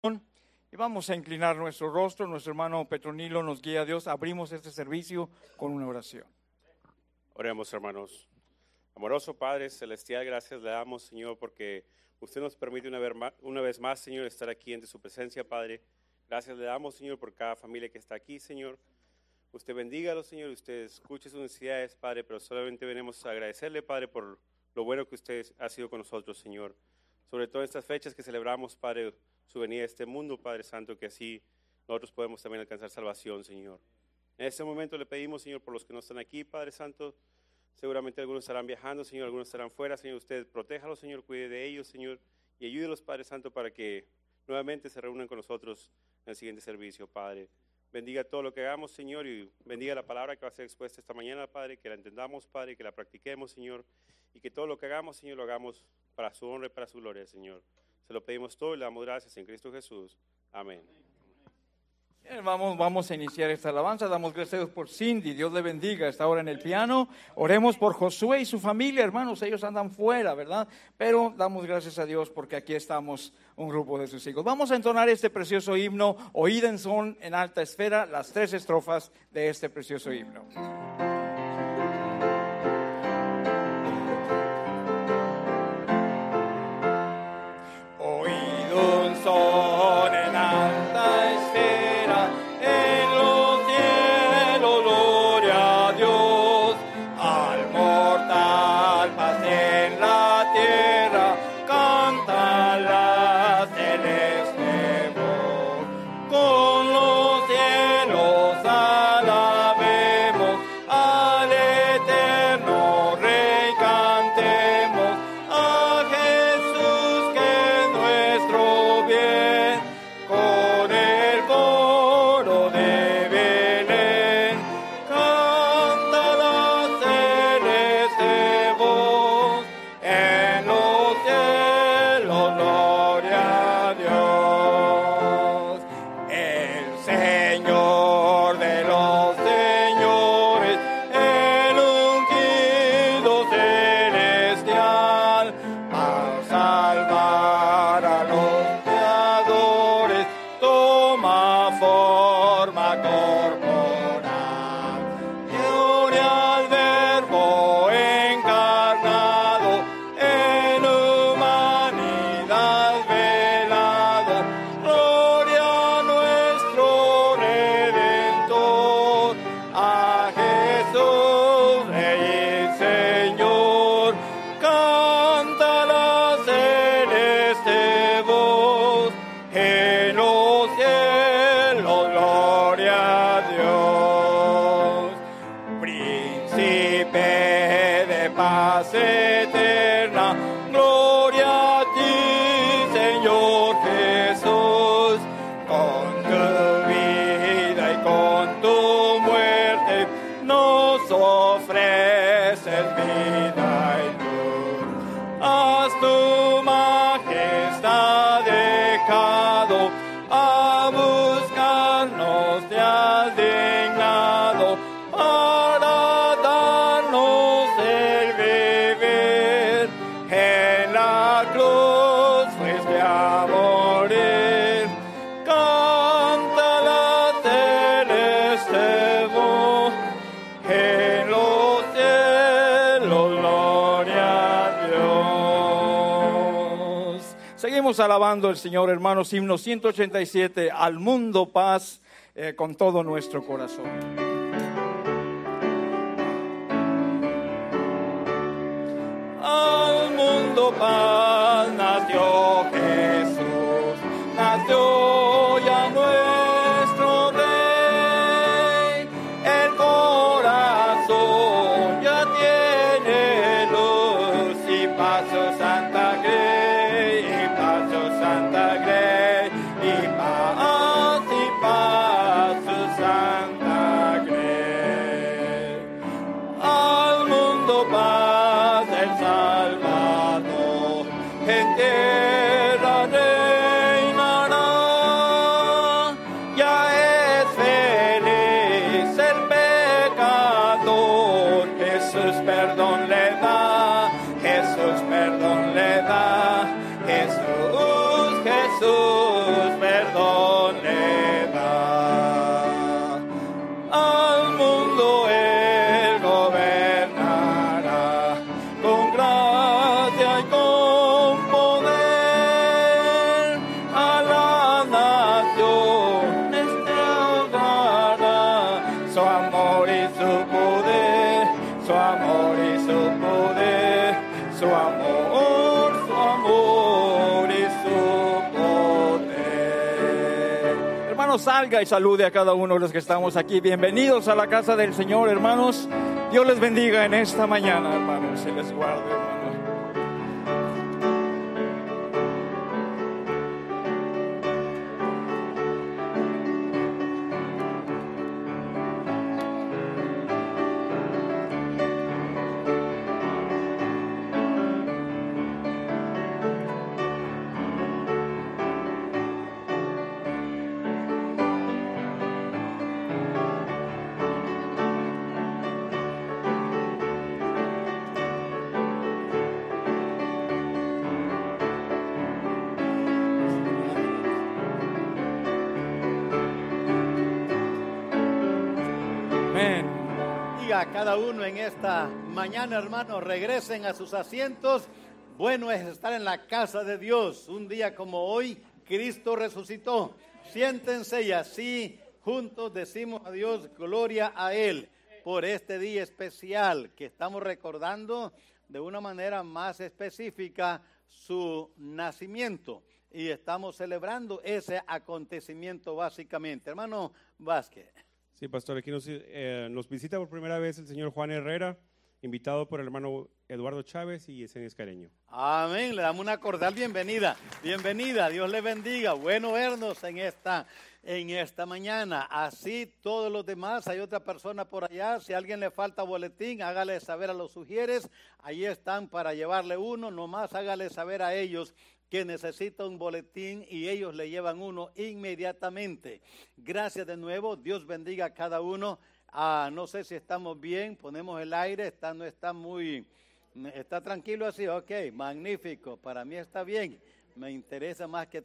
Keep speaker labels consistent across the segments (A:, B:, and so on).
A: Y vamos a inclinar nuestro rostro. Nuestro hermano Petronilo nos guía a Dios. Abrimos este servicio con una oración.
B: Oremos, hermanos. Amoroso Padre Celestial, gracias le damos, Señor, porque usted nos permite una vez más, Señor, estar aquí ante su presencia, Padre. Gracias le damos, Señor, por cada familia que está aquí, Señor. Usted bendígalo, Señor, usted escuche sus necesidades, Padre, pero solamente venimos a agradecerle, Padre, por lo bueno que usted ha sido con nosotros, Señor. Sobre todo estas fechas que celebramos, Padre, su venida a este mundo, Padre Santo, que así nosotros podemos también alcanzar salvación, Señor. En este momento le pedimos, Señor, por los que no están aquí, Padre Santo, seguramente algunos estarán viajando, Señor, algunos estarán fuera, Señor, usted protéjalos, Señor, cuide de ellos, Señor, y ayúdelos, Padre Santo, para que nuevamente se reúnan con nosotros en el siguiente servicio, Padre. Bendiga todo lo que hagamos, Señor, y bendiga la palabra que va a ser expuesta esta mañana, Padre, que la entendamos, Padre, que la practiquemos, Señor, y que todo lo que hagamos, Señor, lo hagamos para su honra y para su gloria, Señor. Se lo pedimos todo y le damos gracias en Cristo Jesús. Amén.
A: Bien, vamos a iniciar esta alabanza. Damos gracias por Cindy. Dios le bendiga. Está ahora en el piano. Oremos por Josué y su familia, hermanos. Ellos andan fuera, ¿verdad? Pero damos gracias a Dios porque aquí estamos un grupo de sus hijos. Vamos a entonar este precioso himno. Oíd en son en alta esfera las 3 estrofas de este precioso himno. Son en alta esfera, en los cielos, gloria a Dios, al mortal paz en la tierra, canta la celeste voz. Con los cielos alabemos, al eterno Rey cantemos, a Jesús que es nuestro bien, con el coro de Belén, canta la celeste voz, en los cielos, gloria a Dios. El Señor de los señores, el ungido celestial, a salvar a los pecadores, toma forma corporal. Gloria al Verbo encarnado, en humanidad velado. Gloria a nuestro Redentor, a Jesús, Rey y Señor. Canta la celeste voz, en los cielos, gloria a Dios. Príncipe de paz eterna, gloria a ti, Señor Jesús. Con tu vida y con tu muerte nos ofreces vida y luz. Haz tu majestad dejado, a buscarnos te has dignado, para darnos el vivir. En la cruz fuiste a morir, canta la celeste voz, en los cielos, gloria a Dios. Seguimos alabando al Señor, hermanos. Himno 187, al mundo paz, con todo nuestro corazón. Al mundo paz nació Jesús, nació ya nuestro Rey. El corazón ya tiene luz y paso Santa Grey, y paso Santa Grey, y paz su Santa Grey. Al mundo paz el Salvador, en tierra hermano, salga y salude a cada uno de los que estamos aquí. Bienvenidos a la casa del Señor, hermanos. Dios les bendiga en esta mañana, hermanos. Se les guarde, hermanos.
C: A cada uno en esta mañana, hermanos, regresen a sus asientos. Bueno es estar en la casa de Dios. Un día como hoy, Cristo resucitó. Siéntense y así juntos decimos a Dios, gloria a Él, por este día especial que estamos recordando de una manera más específica su nacimiento. Y estamos celebrando ese acontecimiento básicamente. Hermano Vázquez.
B: Sí, pastor, aquí nos visita por primera vez el señor Juan Herrera, invitado por el hermano Eduardo Chávez y Yesenia Escareño.
C: Amén, le damos una cordial bienvenida. Bienvenida, Dios le bendiga. Bueno vernos en esta mañana. Así todos los demás, hay otra persona por allá. Si a alguien le falta boletín, hágale saber a los sugieres. Ahí están para llevarle uno, nomás hágale saber a ellos que necesita un boletín y ellos le llevan uno inmediatamente. Gracias de nuevo, Dios bendiga a cada uno. No sé si estamos bien, ponemos el aire, está tranquilo así, ok, magnífico, para mí está bien. Me interesa más que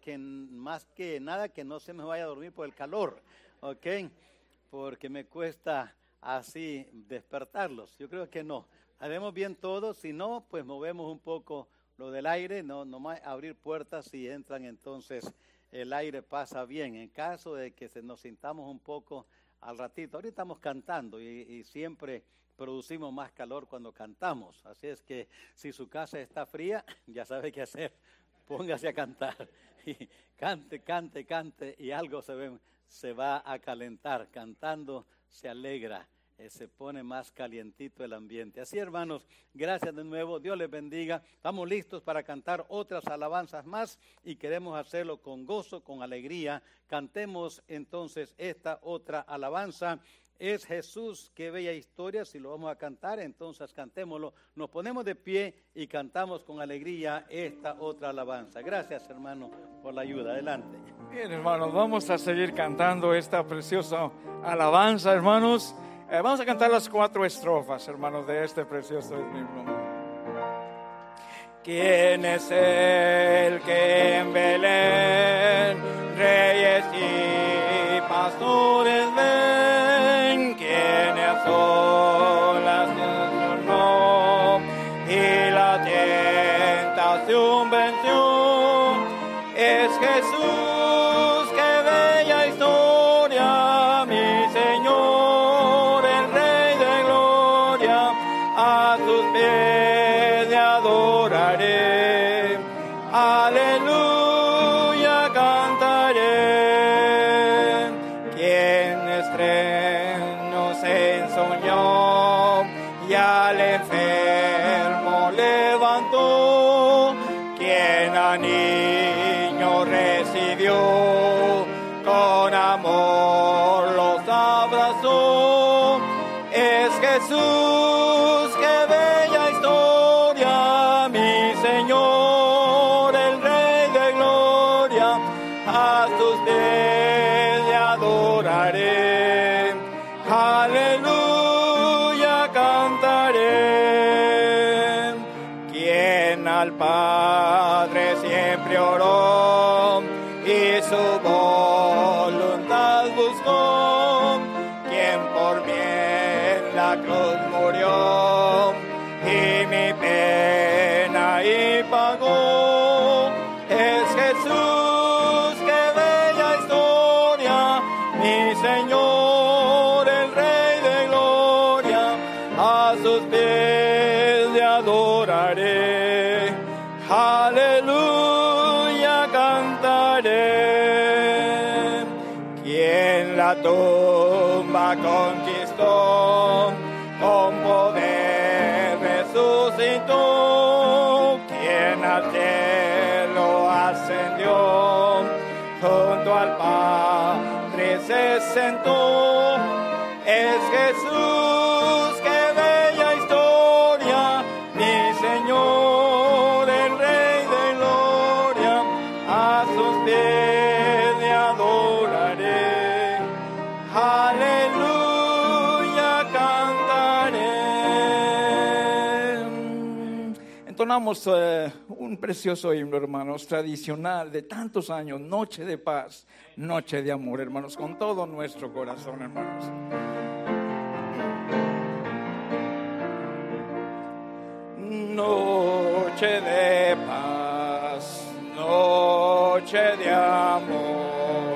C: nada que no se me vaya a dormir por el calor, ok, porque me cuesta así despertarlos. Yo creo que no, haremos bien todo, si no, pues movemos un poco lo del aire, no más abrir puertas y entran, entonces el aire pasa bien. En caso de que nos sintamos un poco al ratito, ahorita estamos cantando y siempre producimos más calor cuando cantamos. Así es que si su casa está fría, ya sabe qué hacer, póngase a cantar. Y cante y algo se va a calentar. Cantando se alegra. Se pone más calientito el ambiente. Así, hermanos, gracias de nuevo, Dios les bendiga. Estamos listos para cantar otras alabanzas más y queremos hacerlo con gozo, con alegría. Cantemos entonces esta otra alabanza. Es Jesús, qué bella historia. Si lo vamos a cantar, entonces cantémoslo. Nos ponemos de pie y cantamos con alegría esta otra alabanza. Gracias, hermano, por la ayuda. Adelante.
A: Bien, hermanos, vamos a seguir cantando esta preciosa alabanza, hermanos. Vamos a cantar las 4 estrofas, hermanos, de este precioso himno. ¿Quién es el que en Belén reyes y pastores ven? ¿Quiénes son las que no y la tentación venció? Es Jesús, qué bella historia, mi Señor. A tus pies te adoraré, aleluya cantaré. Quien estreno se ensoñó y al enfermo levantó, quien a niño recibió, con amor los abrazó. Es Jesús, qué bella historia, mi Señor, el Rey de gloria. A tus pies le adoraré, aleluya cantaré. Quien al Padre siempre oró y su voluntad buscó, quien por mí la cruz murió y mi pena y pagó. Es Jesús, qué bella historia, mi Señor, el Rey de gloria. A sus pies le adoraré, aleluya cantaré. la tumba conquistó, con poder resucitó, quien al cielo ascendió, junto al Padre se sentó. Es Jesús, qué bella historia, mi Señor, el Rey de gloria, a sus pies le adoraré, aleluya cantaré. Entonamos un precioso himno, hermanos, tradicional de tantos años, Noche de Paz, Noche de Amor, hermanos, con todo nuestro corazón, hermanos. Noche de paz, noche de amor,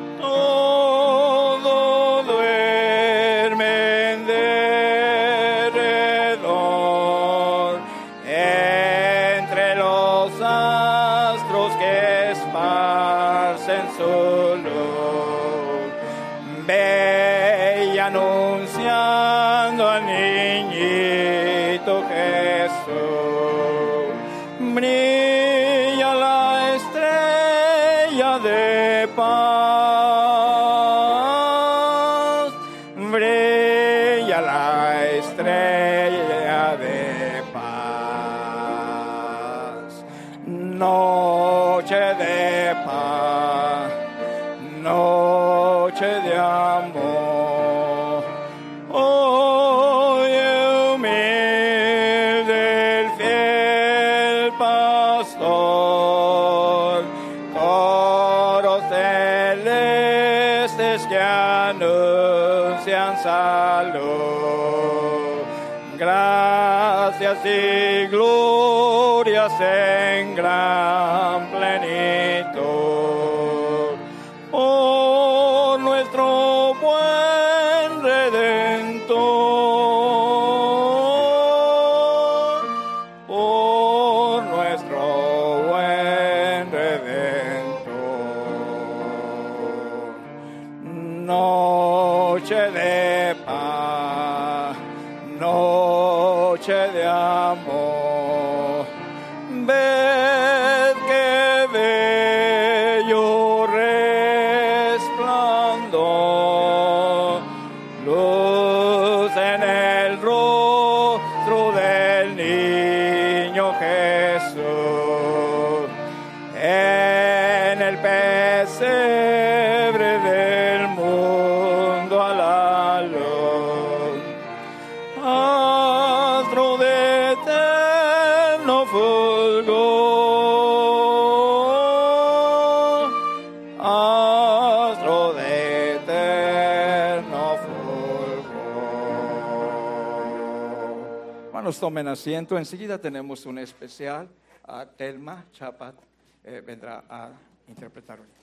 A: todo duerme en derredor, entre los astros que esparcen su luz, ve y anunciando al niñito Jesús, brilla la estrella de paz, brilla la estrella de paz, noche de paz, noche de amor. Hoy humilde el fiel pastor, coros celestes que anuncian salud, gracias y glorias en gran plenitud, por nuestro buen Redentor, por nuestro buen Redentor. Noche de paz, noche de amor, ved que bello resplandor, luz en el rostro del niño Jesús, en el pesebre del mundo a la luz, astro de eterno fulgor, astro de eterno fulgor. Hermanos, tomen asiento. Enseguida tenemos un especial. Telma Chapat vendrá a interpretar un libro.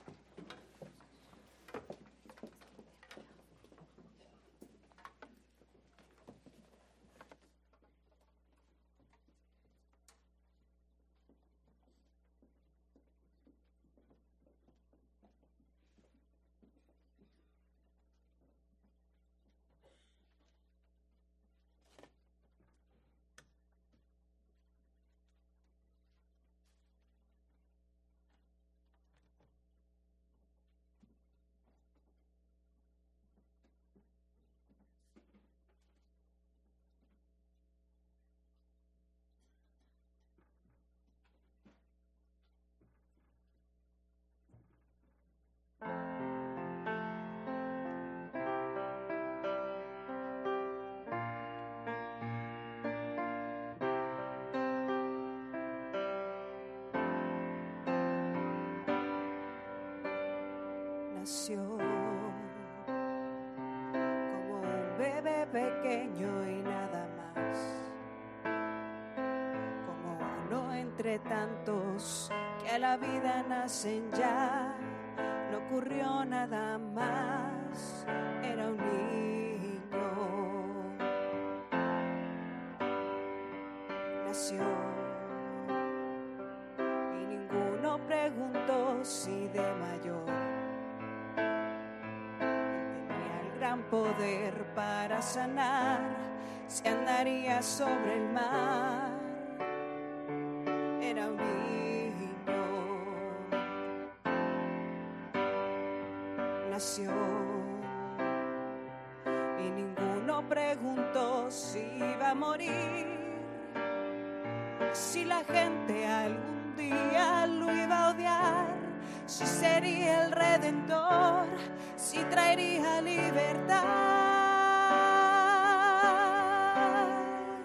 D: Nació como un bebé pequeño y nada más, como uno entre tantos que a la vida nacen ya. No ocurrió nada más, era un niño. Nació y ninguno preguntó si de mayor poder para sanar, se andaría sobre el mar. Era un niño, nació y ninguno preguntó si iba a morir, si la gente algún día lo iba a odiar, si sería el Redentor, si traería libertad.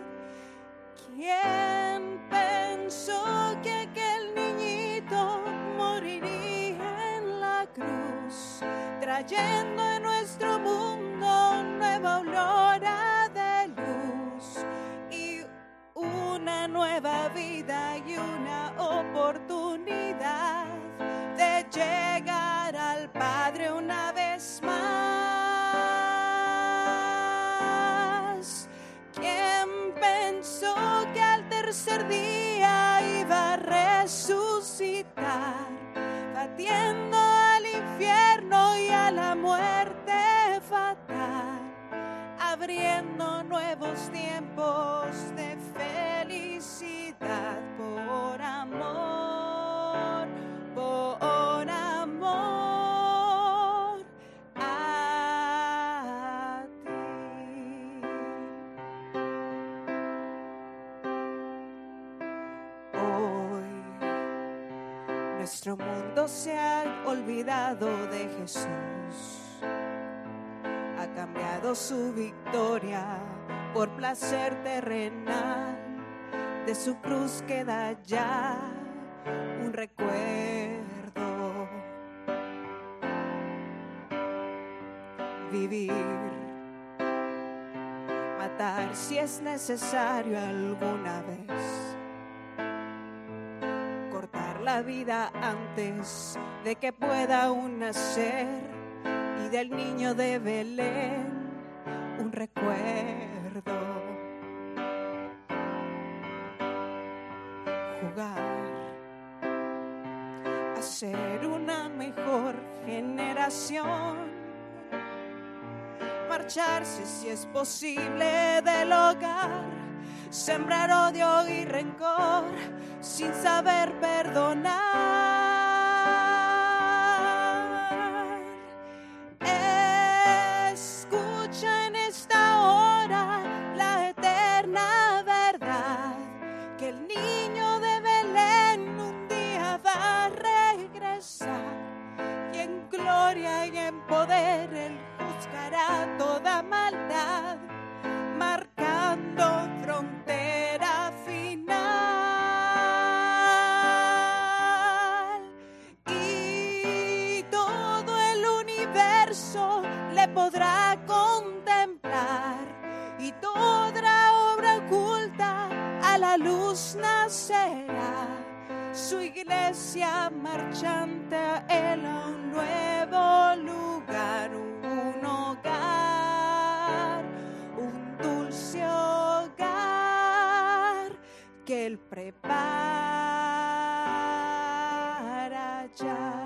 D: ¿Quién pensó que aquel niñito moriría en la cruz, trayendo a nuestro mundo nueva aurora de luz y una nueva vida y una oportunidad de llegar al Padre una vez más? ¿Quién pensó que al tercer día iba a resucitar, batiendo al infierno y a la muerte fatal, abriendo nuevos tiempos de felicidad por amor, por amor a ti? Hoy nuestro mundo se ha olvidado de Jesús, ha cambiado su victoria por placer terrenal, de su cruz queda ya un recuerdo. Vivir, matar si es necesario alguna vez, cortar la vida antes de que pueda aún nacer, y del niño de Belén un recuerdo. Jugar a ser una mejor generación, marcharse si es posible del hogar, sembrar odio y rencor sin saber perdonar. Escucha en esta hora la eterna verdad, que el niño de Belén un día va a regresar, y en gloria y en poder él juzgará toda maldad, marcando frontera final. Y todo el universo le podrá contemplar, y toda obra oculta a la luz nacerá. Su iglesia marchante a él a un nuevo lugar, un hogar, un dulce hogar que él prepara ya.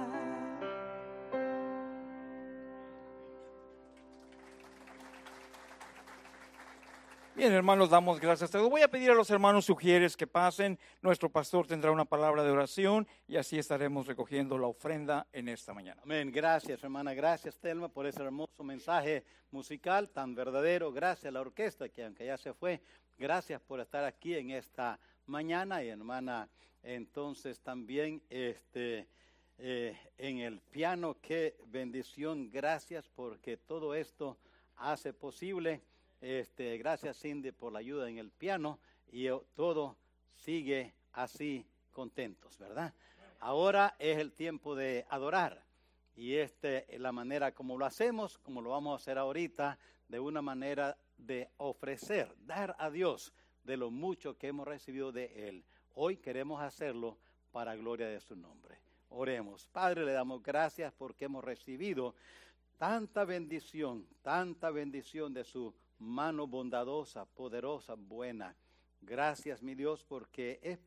A: Bien, hermanos, damos gracias a todos. Voy a pedir a los hermanos sugieres que pasen. Nuestro pastor tendrá una palabra de oración y así estaremos recogiendo la ofrenda en esta mañana.
C: Amén. Gracias, hermana. Gracias, Telma, por ese hermoso mensaje musical tan verdadero. Gracias a la orquesta, que aunque ya se fue, gracias por estar aquí en esta mañana. Y hermana, entonces también en el piano, qué bendición. Gracias porque todo esto hace posible. Gracias, Cindy, por la ayuda en el piano, y todo sigue así, contentos, ¿verdad? Ahora es el tiempo de adorar, y es la manera como lo hacemos, como lo vamos a hacer ahorita, de una manera de ofrecer, dar a Dios de lo mucho que hemos recibido de Él. Hoy queremos hacerlo para gloria de su nombre. Oremos. Padre, le damos gracias porque hemos recibido tanta bendición de su mano bondadosa, poderosa, buena. Gracias, mi Dios, porque es por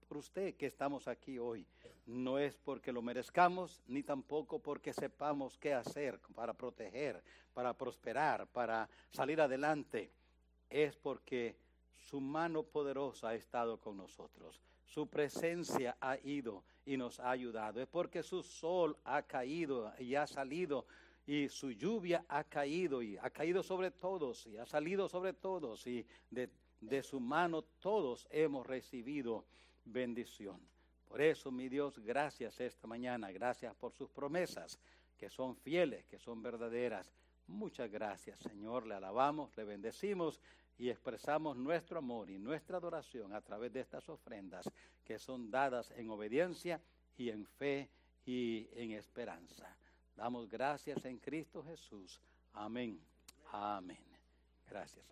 C: por usted que estamos aquí hoy. No es porque lo merezcamos, ni tampoco porque sepamos qué hacer para proteger, para prosperar, para salir adelante. Es porque su mano poderosa ha estado con nosotros. Su presencia ha ido y nos ha ayudado. Es porque su sol ha caído y ha salido, y su lluvia ha caído y ha caído sobre todos y ha salido sobre todos, y de su mano todos hemos recibido bendición. Por eso, mi Dios, gracias esta mañana. Gracias por sus promesas, que son fieles, que son verdaderas. Muchas gracias, Señor. Le alabamos, le bendecimos y expresamos nuestro amor y nuestra adoración a través de estas ofrendas que son dadas en obediencia y en fe y en esperanza. Damos gracias en Cristo Jesús. Amén. Amén. Gracias.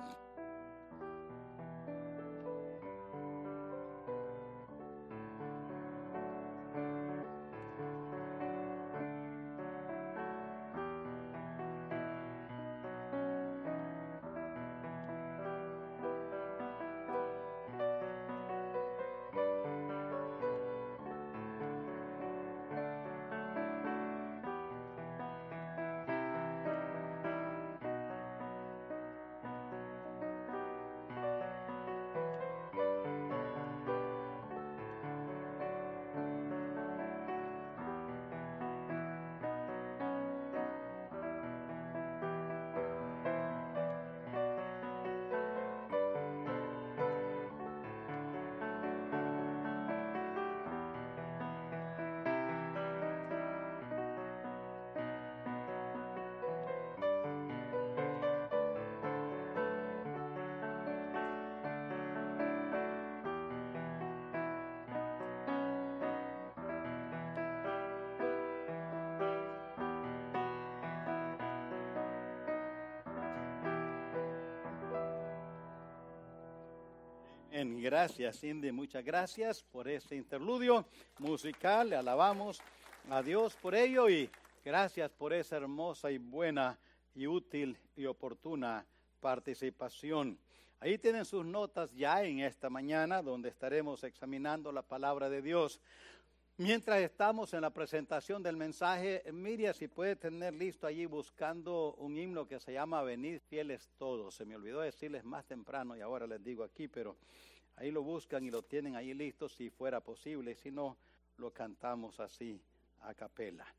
C: Gracias, Cindy, muchas gracias por este interludio musical. Le alabamos a Dios por ello y gracias por esa hermosa y buena y útil y oportuna participación. Ahí tienen sus notas ya en esta mañana, donde estaremos examinando la palabra de Dios. Mientras estamos en la presentación del mensaje, Miriam, si puede tener listo allí buscando un himno que se llama Venid fieles todos. Se me olvidó decirles más temprano y ahora les digo aquí, pero ahí lo buscan y lo tienen ahí listo si fuera posible. Si no, lo cantamos así a capela.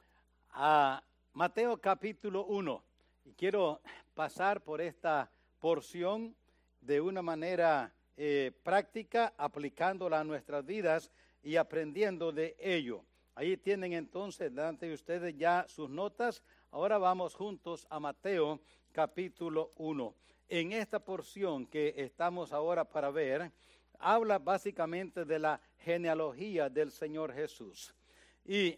C: A Mateo capítulo 1. Y quiero pasar por esta porción de una manera práctica, aplicándola a nuestras vidas y aprendiendo de ello. Ahí tienen entonces delante de ustedes ya sus notas. Ahora vamos juntos a Mateo capítulo 1. En esta porción que estamos ahora para ver, habla básicamente de la genealogía del Señor Jesús. Y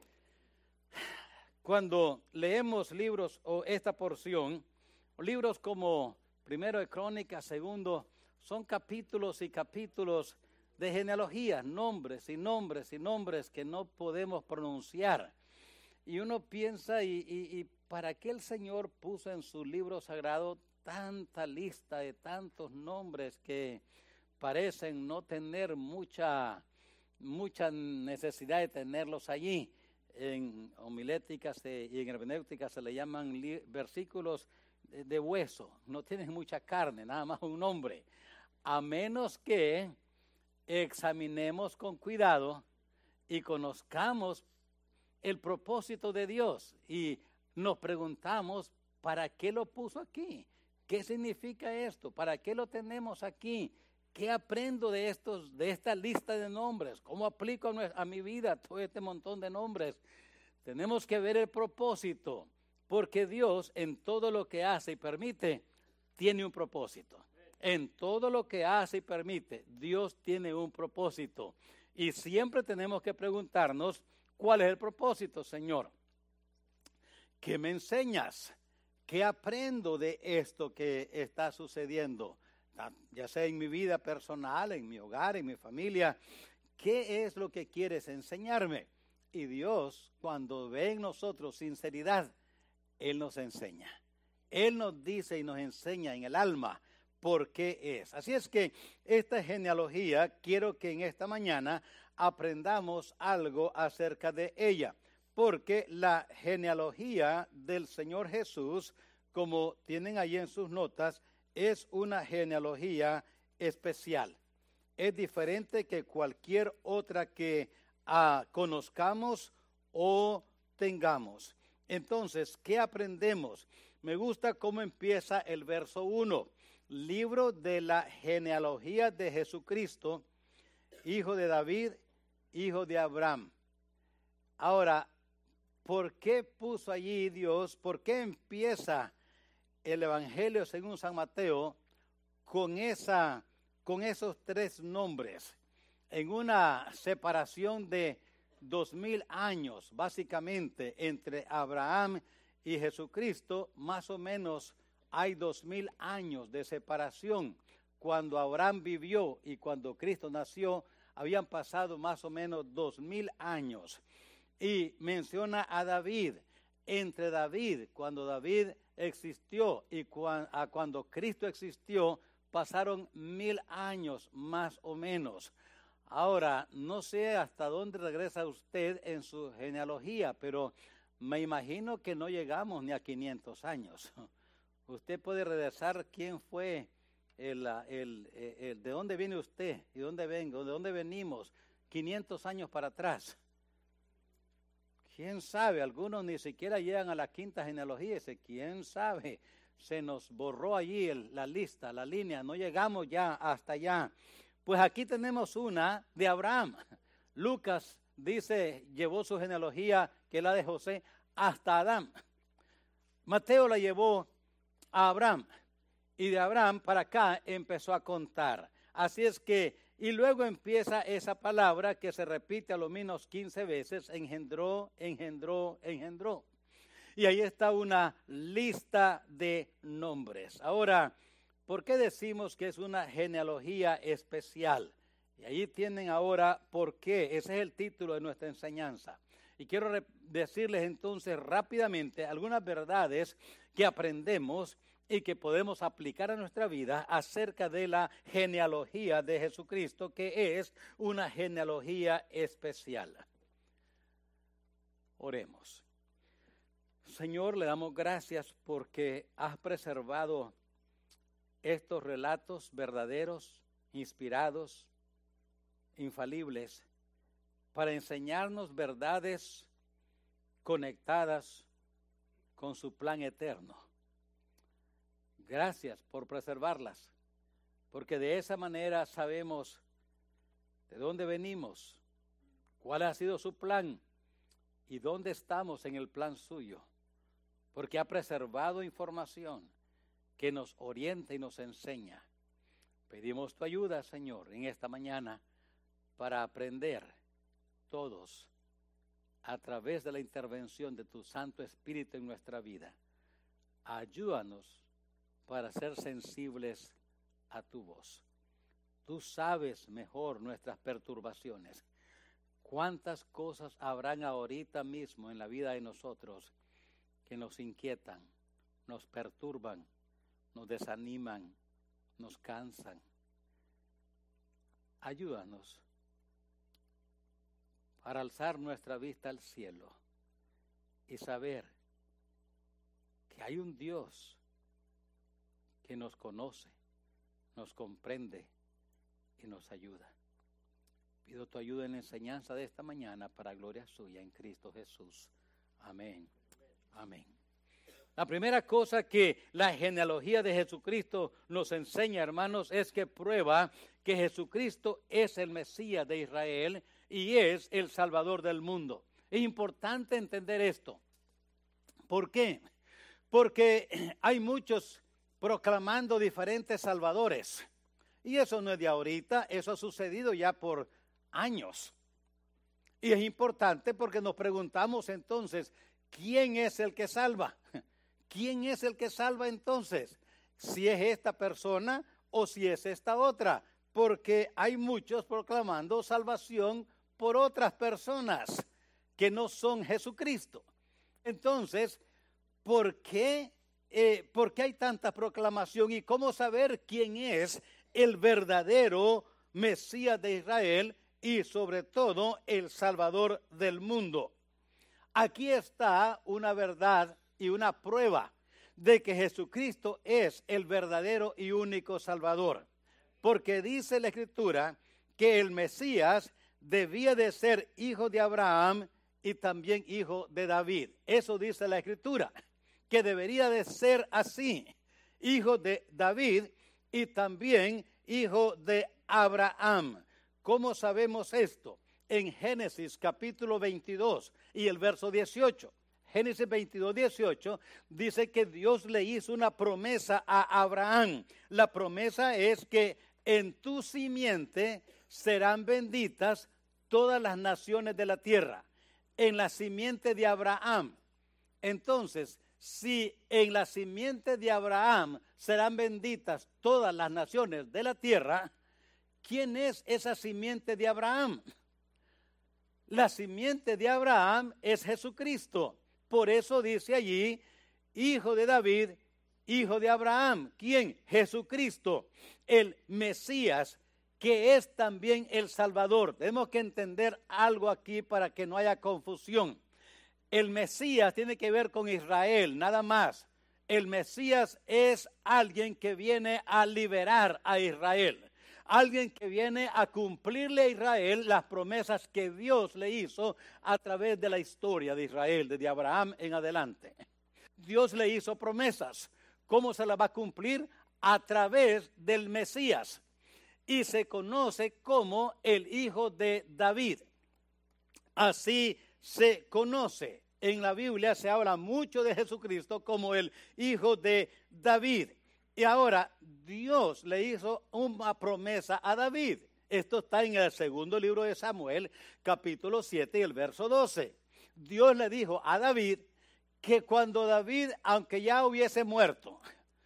C: cuando leemos libros o esta porción, libros como Primero de Crónicas, Segundo, son capítulos y capítulos de genealogías, nombres y nombres y nombres que no podemos pronunciar. Y uno piensa, ¿y para qué el Señor puso en su libro sagrado tanta lista de tantos nombres que parecen no tener mucha necesidad de tenerlos allí? En homiléticas y en hermenéutica se le llaman versículos de hueso, no tienen mucha carne, nada más un nombre, a menos que examinemos con cuidado y conozcamos el propósito de Dios y nos preguntamos, ¿para qué lo puso aquí? ¿Qué significa esto? ¿Para qué lo tenemos aquí? ¿Qué aprendo de esta lista de nombres? ¿Cómo aplico a mi vida todo este montón de nombres? Tenemos que ver el propósito, porque Dios en todo lo que hace y permite tiene un propósito. En todo lo que hace y permite, Dios tiene un propósito. Y siempre tenemos que preguntarnos, ¿cuál es el propósito, Señor? ¿Qué me enseñas? ¿Qué aprendo de esto que está sucediendo? Ya sea en mi vida personal, en mi hogar, en mi familia. ¿Qué es lo que quieres enseñarme? Y Dios, cuando ve en nosotros sinceridad, Él nos enseña. Él nos dice y nos enseña en el alma, por qué es. Así es que esta genealogía, quiero que en esta mañana aprendamos algo acerca de ella, porque la genealogía del Señor Jesús, como tienen ahí en sus notas, es una genealogía especial. Es diferente que cualquier otra que conozcamos o tengamos. Entonces, ¿qué aprendemos? Me gusta cómo empieza el verso 1. Libro de la genealogía de Jesucristo, hijo de David, hijo de Abraham. Ahora, ¿por qué puso allí Dios? ¿Por qué empieza el Evangelio según San Mateo con esos tres nombres? En una separación de 2000 años, básicamente, entre Abraham y Jesucristo, más o menos hay 2000 años de separación. Cuando Abraham vivió y cuando Cristo nació, habían pasado más o menos 2000 años. Y menciona a David. Entre David, cuando David existió y cuando Cristo existió, pasaron 1000 años más o menos. Ahora, no sé hasta dónde regresa usted en su genealogía, pero me imagino que no llegamos ni a 500 años. Usted puede regresar quién fue, de dónde viene usted y dónde vengo, de dónde venimos, 500 años para atrás. ¿Quién sabe? Algunos ni siquiera llegan a la quinta genealogía. ¿Quién sabe? Se nos borró allí la lista, la línea. No llegamos ya hasta allá. Pues aquí tenemos una de Abraham. Lucas dice, llevó su genealogía, que es la de José, hasta Adán. Mateo la llevó a Abraham. Y de Abraham para acá empezó a contar. Así es que, y luego empieza esa palabra que se repite a lo menos 15 veces, engendró, engendró, engendró. Y ahí está una lista de nombres. Ahora, ¿por qué decimos que es una genealogía especial? Y ahí tienen ahora por qué. Ese es el título de nuestra enseñanza. Y quiero decirles entonces rápidamente algunas verdades que aprendemos y que podemos aplicar a nuestra vida acerca de la genealogía de Jesucristo, que es una genealogía especial. Oremos. Señor, le damos gracias porque has preservado estos relatos verdaderos, inspirados, infalibles, para enseñarnos verdades conectadas con su plan eterno. Gracias por preservarlas, porque de esa manera sabemos de dónde venimos, cuál ha sido su plan y dónde estamos en el plan suyo, porque ha preservado información que nos orienta y nos enseña. Pedimos tu ayuda, Señor, en esta mañana para aprender todos a través de la intervención de tu Santo Espíritu en nuestra vida. Ayúdanos para ser sensibles a tu voz. Tú sabes mejor nuestras perturbaciones. ¿Cuántas cosas habrán ahorita mismo en la vida de nosotros que nos inquietan, nos perturban, nos desaniman, nos cansan? Ayúdanos para alzar nuestra vista al cielo y saber que hay un Dios que nos conoce, nos comprende y nos ayuda. Pido tu ayuda en la enseñanza de esta mañana para gloria suya en Cristo Jesús. Amén. Amén. La primera cosa que la genealogía de Jesucristo nos enseña, hermanos, es que prueba que Jesucristo es el Mesías de Israel y es el Salvador del mundo. Es importante entender esto. ¿Por qué? Porque hay muchos proclamando diferentes salvadores. Y eso no es de ahorita, eso ha sucedido ya por años. Y es importante porque nos preguntamos entonces, ¿quién es el que salva? ¿Quién es el que salva entonces? Si es esta persona o si es esta otra. Porque hay muchos proclamando salvación por otras personas que no son Jesucristo. Entonces, ¿por qué ¿por qué hay tanta proclamación y cómo saber quién es el verdadero Mesías de Israel y sobre todo el Salvador del mundo? Aquí está una verdad y una prueba de que Jesucristo es el verdadero y único Salvador. Porque dice la Escritura que el Mesías debía de ser hijo de Abraham y también hijo de David. Eso dice la Escritura, que debería de ser así, hijo de David y también hijo de Abraham. ¿Cómo sabemos esto? En Génesis capítulo 22 y el verso 18. Génesis 22, 18 dice que Dios le hizo una promesa a Abraham. La promesa es que en tu simiente serán benditas todas las naciones de la tierra. En la simiente de Abraham. Entonces, si en la simiente de Abraham serán benditas todas las naciones de la tierra, ¿quién es esa simiente de Abraham? La simiente de Abraham es Jesucristo. Por eso dice allí, hijo de David, hijo de Abraham. ¿Quién? Jesucristo, el Mesías, que es también el Salvador. Tenemos que entender algo aquí para que no haya confusión. El Mesías tiene que ver con Israel, nada más. El Mesías es alguien que viene a liberar a Israel. Alguien que viene a cumplirle a Israel las promesas que Dios le hizo a través de la historia de Israel, desde Abraham en adelante. Dios le hizo promesas. ¿Cómo se las va a cumplir? A través del Mesías. Y se conoce como el hijo de David. Así se conoce. En la Biblia se habla mucho de Jesucristo como el hijo de David. Y ahora Dios le hizo una promesa a David. Esto está en el segundo libro de Samuel, capítulo 7 y el verso 12. Dios le dijo a David que cuando David, aunque ya hubiese muerto,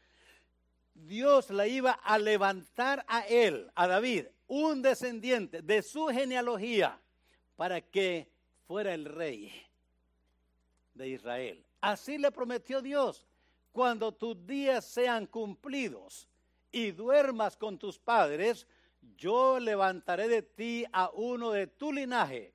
C: Dios le iba a levantar a él, a David, un descendiente de su genealogía para que fuera el rey de Israel. Así le prometió Dios. Cuando tus días sean cumplidos y duermas con tus padres, yo levantaré de ti a uno de tu linaje,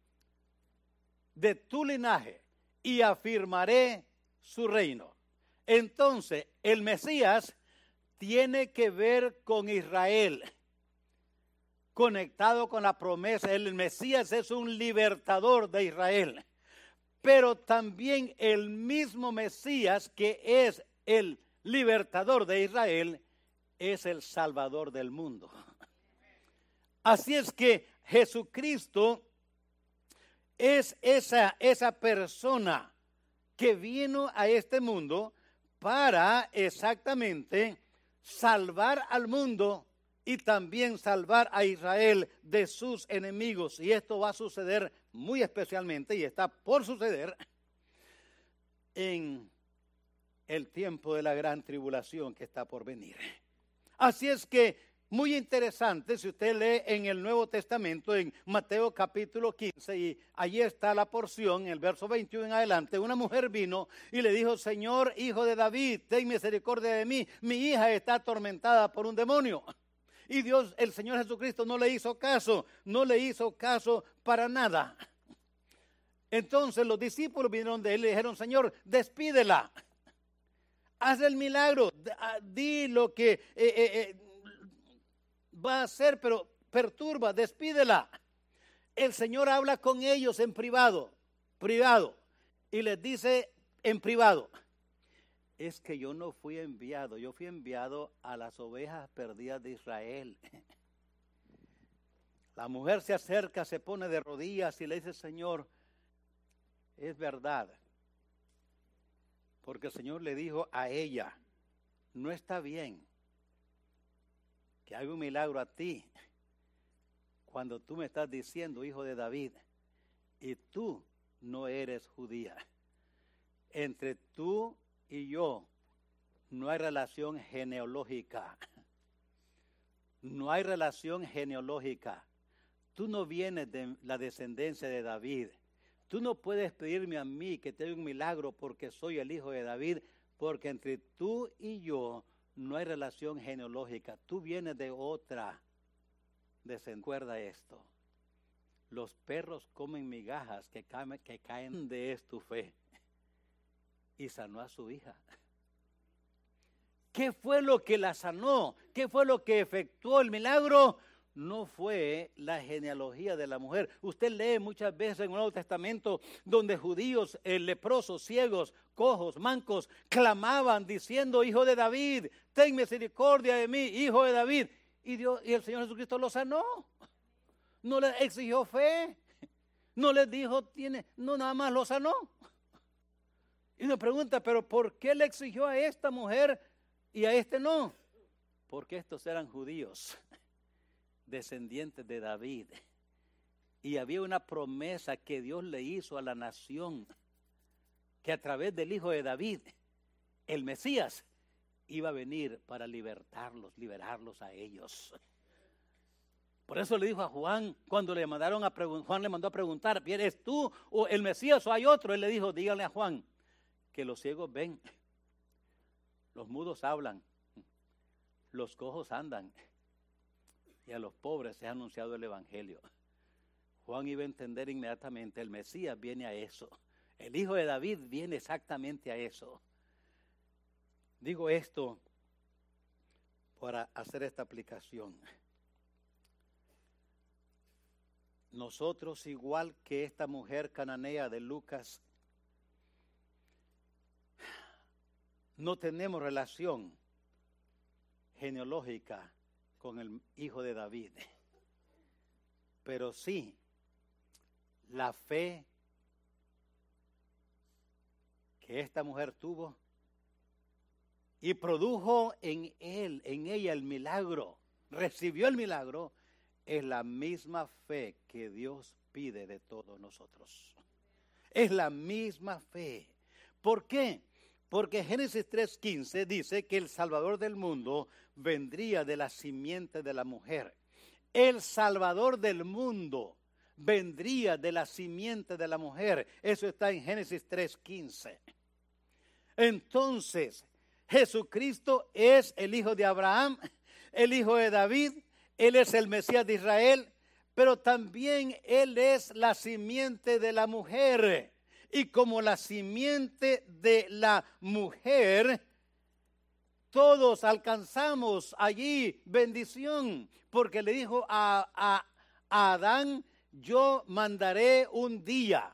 C: y afirmaré su reino. Entonces, el Mesías tiene que ver con Israel, conectado con la promesa. El Mesías es un libertador de Israel. Pero también el mismo Mesías, que es el libertador de Israel, es el Salvador del mundo. Así es que Jesucristo es esa persona que vino a este mundo para exactamente salvar al mundo y también salvar a Israel de sus enemigos. Y esto va a suceder muy especialmente, y está por suceder, en el tiempo de la gran tribulación que está por venir. Así es que, muy interesante, si usted lee en el Nuevo Testamento, en Mateo capítulo 15, y allí está la porción, el verso 21 en adelante, una mujer vino y le dijo: Señor, hijo de David, ten misericordia de mí, mi hija está atormentada por un demonio. Y Dios, el Señor Jesucristo, no le hizo caso para nada. Entonces los discípulos vinieron de él y le dijeron: Señor, despídela, haz el milagro, di lo que va a hacer, pero perturba, despídela. El Señor habla con ellos en privado, y les dice en privado: es que yo no fui enviado, yo fui enviado a las ovejas perdidas de Israel. La mujer se acerca, se pone de rodillas y le dice: Señor, es verdad, porque el Señor le dijo a ella: no está bien que haga un milagro a ti cuando tú me estás diciendo hijo de David y tú no eres judía. Entre tú y yo no hay relación genealógica. No hay relación genealógica. Tú no vienes de la descendencia de David. Tú no puedes pedirme a mí que te dé un milagro porque soy el hijo de David. Porque entre tú y yo no hay relación genealógica. Tú vienes de otra. Desencuerda esto. Los perros comen migajas que caen de tu fe. Y sanó a su hija. ¿Qué fue lo que la sanó? ¿Qué fue lo que efectuó el milagro? No fue la genealogía de la mujer. Usted lee muchas veces en el Nuevo Testamento donde judíos, leprosos, ciegos, cojos, mancos, clamaban diciendo: Hijo de David, ten misericordia de mí, Hijo de David. Y el Señor Jesucristo lo sanó. No le exigió fe. No les dijo, no, nada más lo sanó. Y uno pregunta, ¿pero por qué le exigió a esta mujer y a este no? Porque estos eran judíos, descendientes de David. Y había una promesa que Dios le hizo a la nación, que a través del hijo de David, el Mesías, iba a venir para liberarlos a ellos. Por eso le dijo a Juan, cuando le mandaron Juan le mandó a preguntar: ¿eres tú o el Mesías o hay otro? Él le dijo: díganle a Juan que los ciegos ven, los mudos hablan, los cojos andan, y a los pobres se ha anunciado el evangelio. Juan iba a entender inmediatamente: el Mesías viene a eso. El hijo de David viene exactamente a eso. Digo esto para hacer esta aplicación. Nosotros, igual que esta mujer cananea de Lucas, no tenemos relación genealógica con el hijo de David, pero sí la fe que esta mujer tuvo y produjo en ella el milagro, recibió el milagro, es la misma fe que Dios pide de todos nosotros. Es la misma fe. ¿Por qué? Porque Génesis 3:15 dice que el Salvador del mundo vendría de la simiente de la mujer. El Salvador del mundo vendría de la simiente de la mujer. Eso está en Génesis 3:15. Entonces, Jesucristo es el hijo de Abraham, el hijo de David. Él es el Mesías de Israel, pero también Él es la simiente de la mujer. Y como la simiente de la mujer, todos alcanzamos allí bendición. Porque le dijo a Adán: yo mandaré un día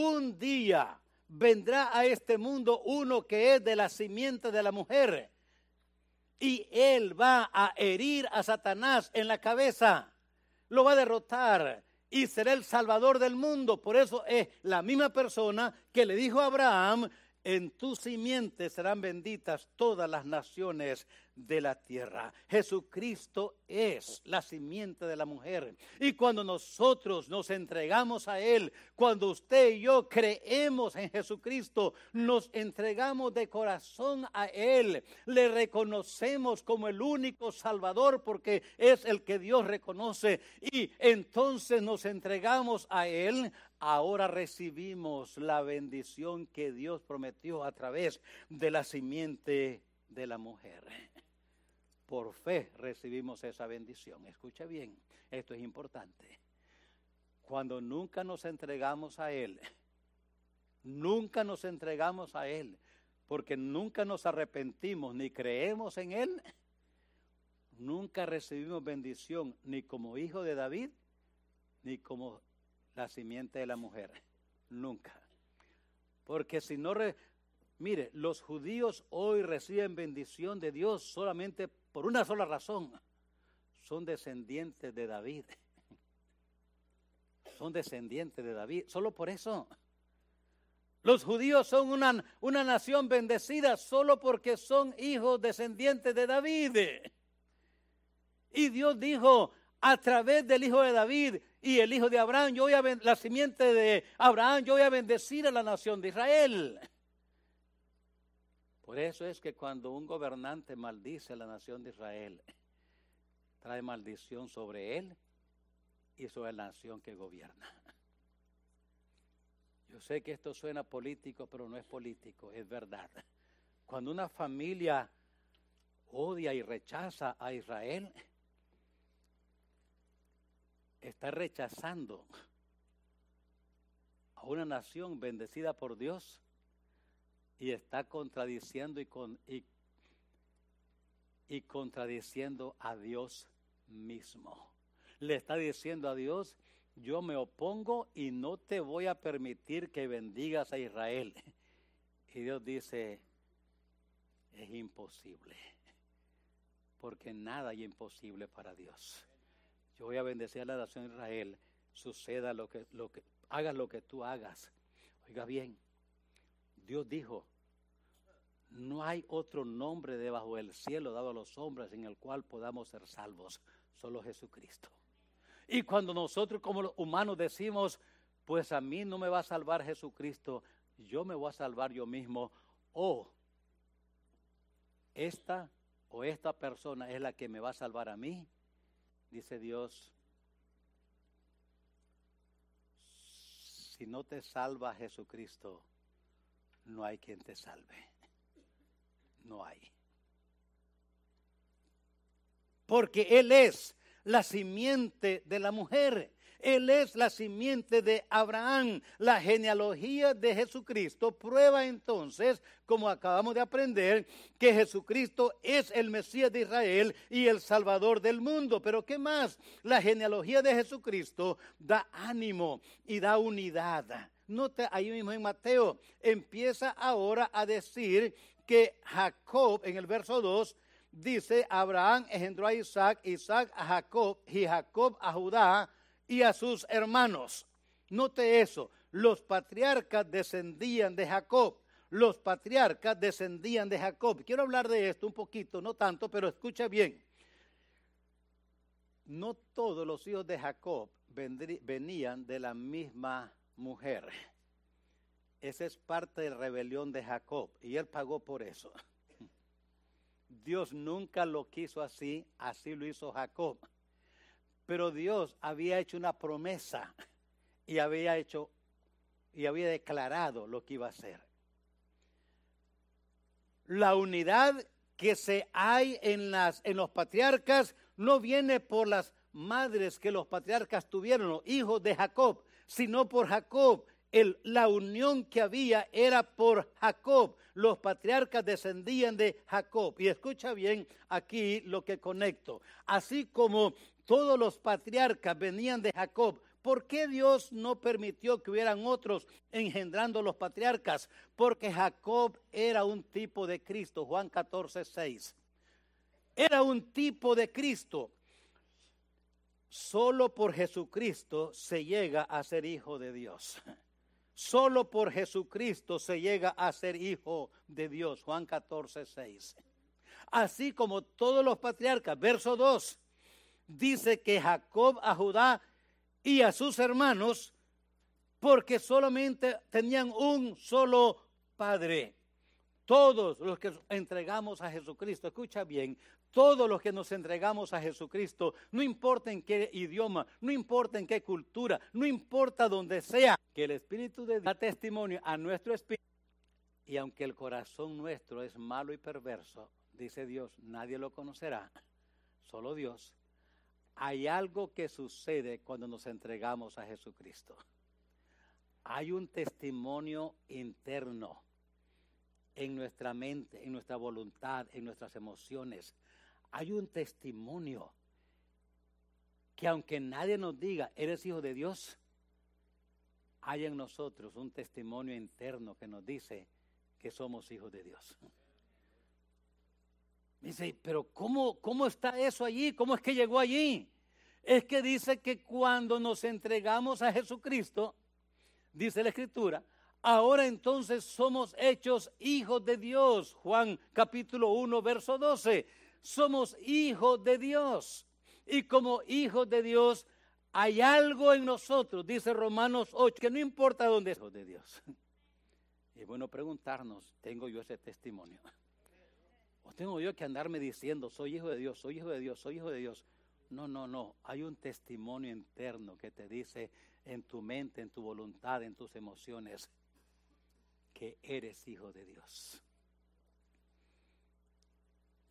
C: vendrá a este mundo uno que es de la simiente de la mujer. Y él va a herir a Satanás en la cabeza, lo va a derrotar y será el Salvador del mundo. Por eso es la misma persona que le dijo a Abraham: en tu simiente serán benditas todas las naciones de la tierra. Jesucristo es la simiente de la mujer. Y cuando nosotros nos entregamos a Él, cuando usted y yo creemos en Jesucristo, nos entregamos de corazón a Él. Le reconocemos como el único Salvador porque es el que Dios reconoce. Y entonces nos entregamos a Él. Ahora recibimos la bendición que Dios prometió a través de la simiente de la mujer. Por fe recibimos esa bendición. Escucha bien, esto es importante. Cuando nunca nos entregamos a Él, porque nunca nos arrepentimos ni creemos en Él, nunca recibimos bendición ni como hijo de David, ni como la simiente de la mujer. Nunca. Porque si no, mire, los judíos hoy reciben bendición de Dios solamente por una sola razón: son descendientes de David. Son descendientes de David, solo por eso. Los judíos son una nación bendecida solo porque son hijos descendientes de David. Y Dios dijo: a través del hijo de David y el hijo de Abraham, la simiente de Abraham, yo voy a bendecir a la nación de Israel. Por eso es que cuando un gobernante maldice a la nación de Israel, trae maldición sobre él y sobre la nación que gobierna. Yo sé que esto suena político, pero no es político, es verdad. Cuando una familia odia y rechaza a Israel, está rechazando a una nación bendecida por Dios y está contradiciendo y contradiciendo a Dios mismo. Le está diciendo a Dios: yo me opongo y no te voy a permitir que bendigas a Israel. Y Dios dice: es imposible, porque nada es imposible para Dios. Yo voy a bendecir a la nación de Israel, suceda hagas lo que tú hagas. Oiga bien, Dios dijo: no hay otro nombre debajo del cielo dado a los hombres en el cual podamos ser salvos, solo Jesucristo. Y cuando nosotros como los humanos decimos: pues a mí no me va a salvar Jesucristo, yo me voy a salvar yo mismo, o esta persona es la que me va a salvar a mí, dice Dios: si no te salva Jesucristo, no hay quien te salve. No hay. Porque Él es la simiente de la mujer. Él es la simiente de Abraham. La genealogía de Jesucristo prueba entonces, como acabamos de aprender, que Jesucristo es el Mesías de Israel y el Salvador del mundo. Pero ¿qué más? La genealogía de Jesucristo da ánimo y da unidad. Note ahí mismo en Mateo, empieza ahora a decir que Jacob, en el verso 2, dice: Abraham engendró a Isaac, Isaac a Jacob y Jacob a Judá y a sus hermanos. Note eso, los patriarcas descendían de Jacob. Los patriarcas descendían de Jacob. Quiero hablar de esto un poquito, no tanto, pero escucha bien. No todos los hijos de Jacob venían de la misma mujer. Esa es parte de la rebelión de Jacob y él pagó por eso. Dios nunca lo quiso así, así lo hizo Jacob. Pero Dios había hecho una promesa y había declarado lo que iba a hacer. La unidad que se hay en los patriarcas no viene por las madres que los patriarcas tuvieron, los hijos de Jacob, sino por Jacob. La unión que había era por Jacob. Los patriarcas descendían de Jacob. Y escucha bien aquí lo que conecto. Así como todos los patriarcas venían de Jacob, ¿por qué Dios no permitió que hubieran otros engendrando los patriarcas? Porque Jacob era un tipo de Cristo. Juan 14:6. Era un tipo de Cristo. Solo por Jesucristo se llega a ser hijo de Dios. Solo por Jesucristo se llega a ser hijo de Dios. Juan 14:6. Así como todos los patriarcas. Verso 2. Dice que Jacob a Judá y a sus hermanos, porque solamente tenían un solo padre. Todos los que entregamos a Jesucristo, escucha bien, todos los que nos entregamos a Jesucristo, no importa en qué idioma, no importa en qué cultura, no importa donde sea, que el Espíritu de Dios da testimonio a nuestro espíritu. Y aunque el corazón nuestro es malo y perverso, dice Dios, nadie lo conocerá, solo Dios. Hay algo que sucede cuando nos entregamos a Jesucristo. Hay un testimonio interno en nuestra mente, en nuestra voluntad, en nuestras emociones. Hay un testimonio que aunque nadie nos diga, eres hijo de Dios, hay en nosotros un testimonio interno que nos dice que somos hijos de Dios. Dice, pero ¿cómo está eso allí? ¿Cómo es que llegó allí? Es que dice que cuando nos entregamos a Jesucristo, dice la Escritura, ahora entonces somos hechos hijos de Dios. Juan capítulo 1, verso 12. Somos hijos de Dios. Y como hijos de Dios, hay algo en nosotros, dice Romanos 8, que no importa dónde es hijo de Dios. Y es bueno preguntarnos, ¿tengo yo ese testimonio? ¿O tengo yo que andarme diciendo, soy hijo de Dios, soy hijo de Dios, soy hijo de Dios? No. Hay un testimonio interno que te dice en tu mente, en tu voluntad, en tus emociones, que eres hijo de Dios.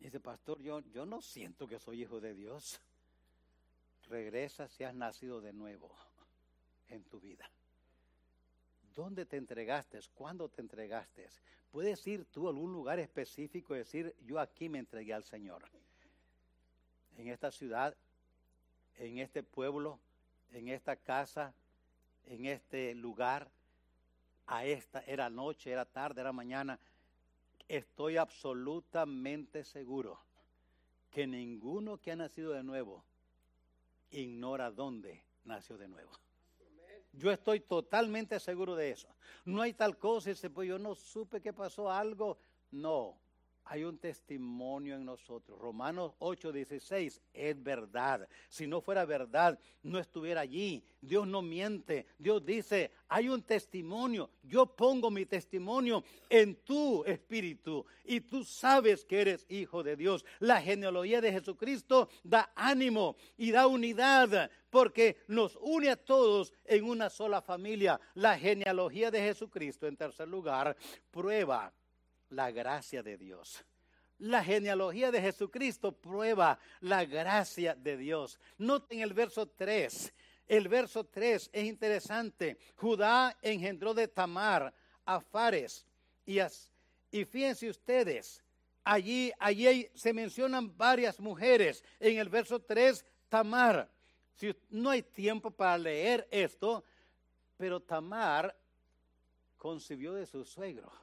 C: Dice, pastor, yo no siento que soy hijo de Dios. Regresa si has nacido de nuevo en tu vida. ¿Dónde te entregaste? ¿Cuándo te entregaste? Puedes ir tú a algún lugar específico y decir, yo aquí me entregué al Señor. En esta ciudad, en este pueblo, en esta casa, en este lugar, a esta, era noche, era tarde, era mañana. Estoy absolutamente seguro que ninguno que ha nacido de nuevo ignora dónde nació de nuevo. Yo estoy totalmente seguro de eso. No hay tal cosa y dice, pues yo no supe que pasó algo. No, hay un testimonio en nosotros. Romanos 8:16 es verdad. Si no fuera verdad, no estuviera allí. Dios no miente. Dios dice, hay un testimonio. Yo pongo mi testimonio en tu espíritu y tú sabes que eres hijo de Dios. La genealogía de Jesucristo da ánimo y da unidad porque nos une a todos en una sola familia. La genealogía de Jesucristo, en tercer lugar, prueba la gracia de Dios. La genealogía de Jesucristo prueba la gracia de Dios. Noten el verso 3. El verso 3 es interesante. Judá engendró de Tamar a Fares. Y fíjense ustedes, allí se mencionan varias mujeres. En el verso 3, Tamar. No hay tiempo para leer esto, pero Tamar concibió de su suegro.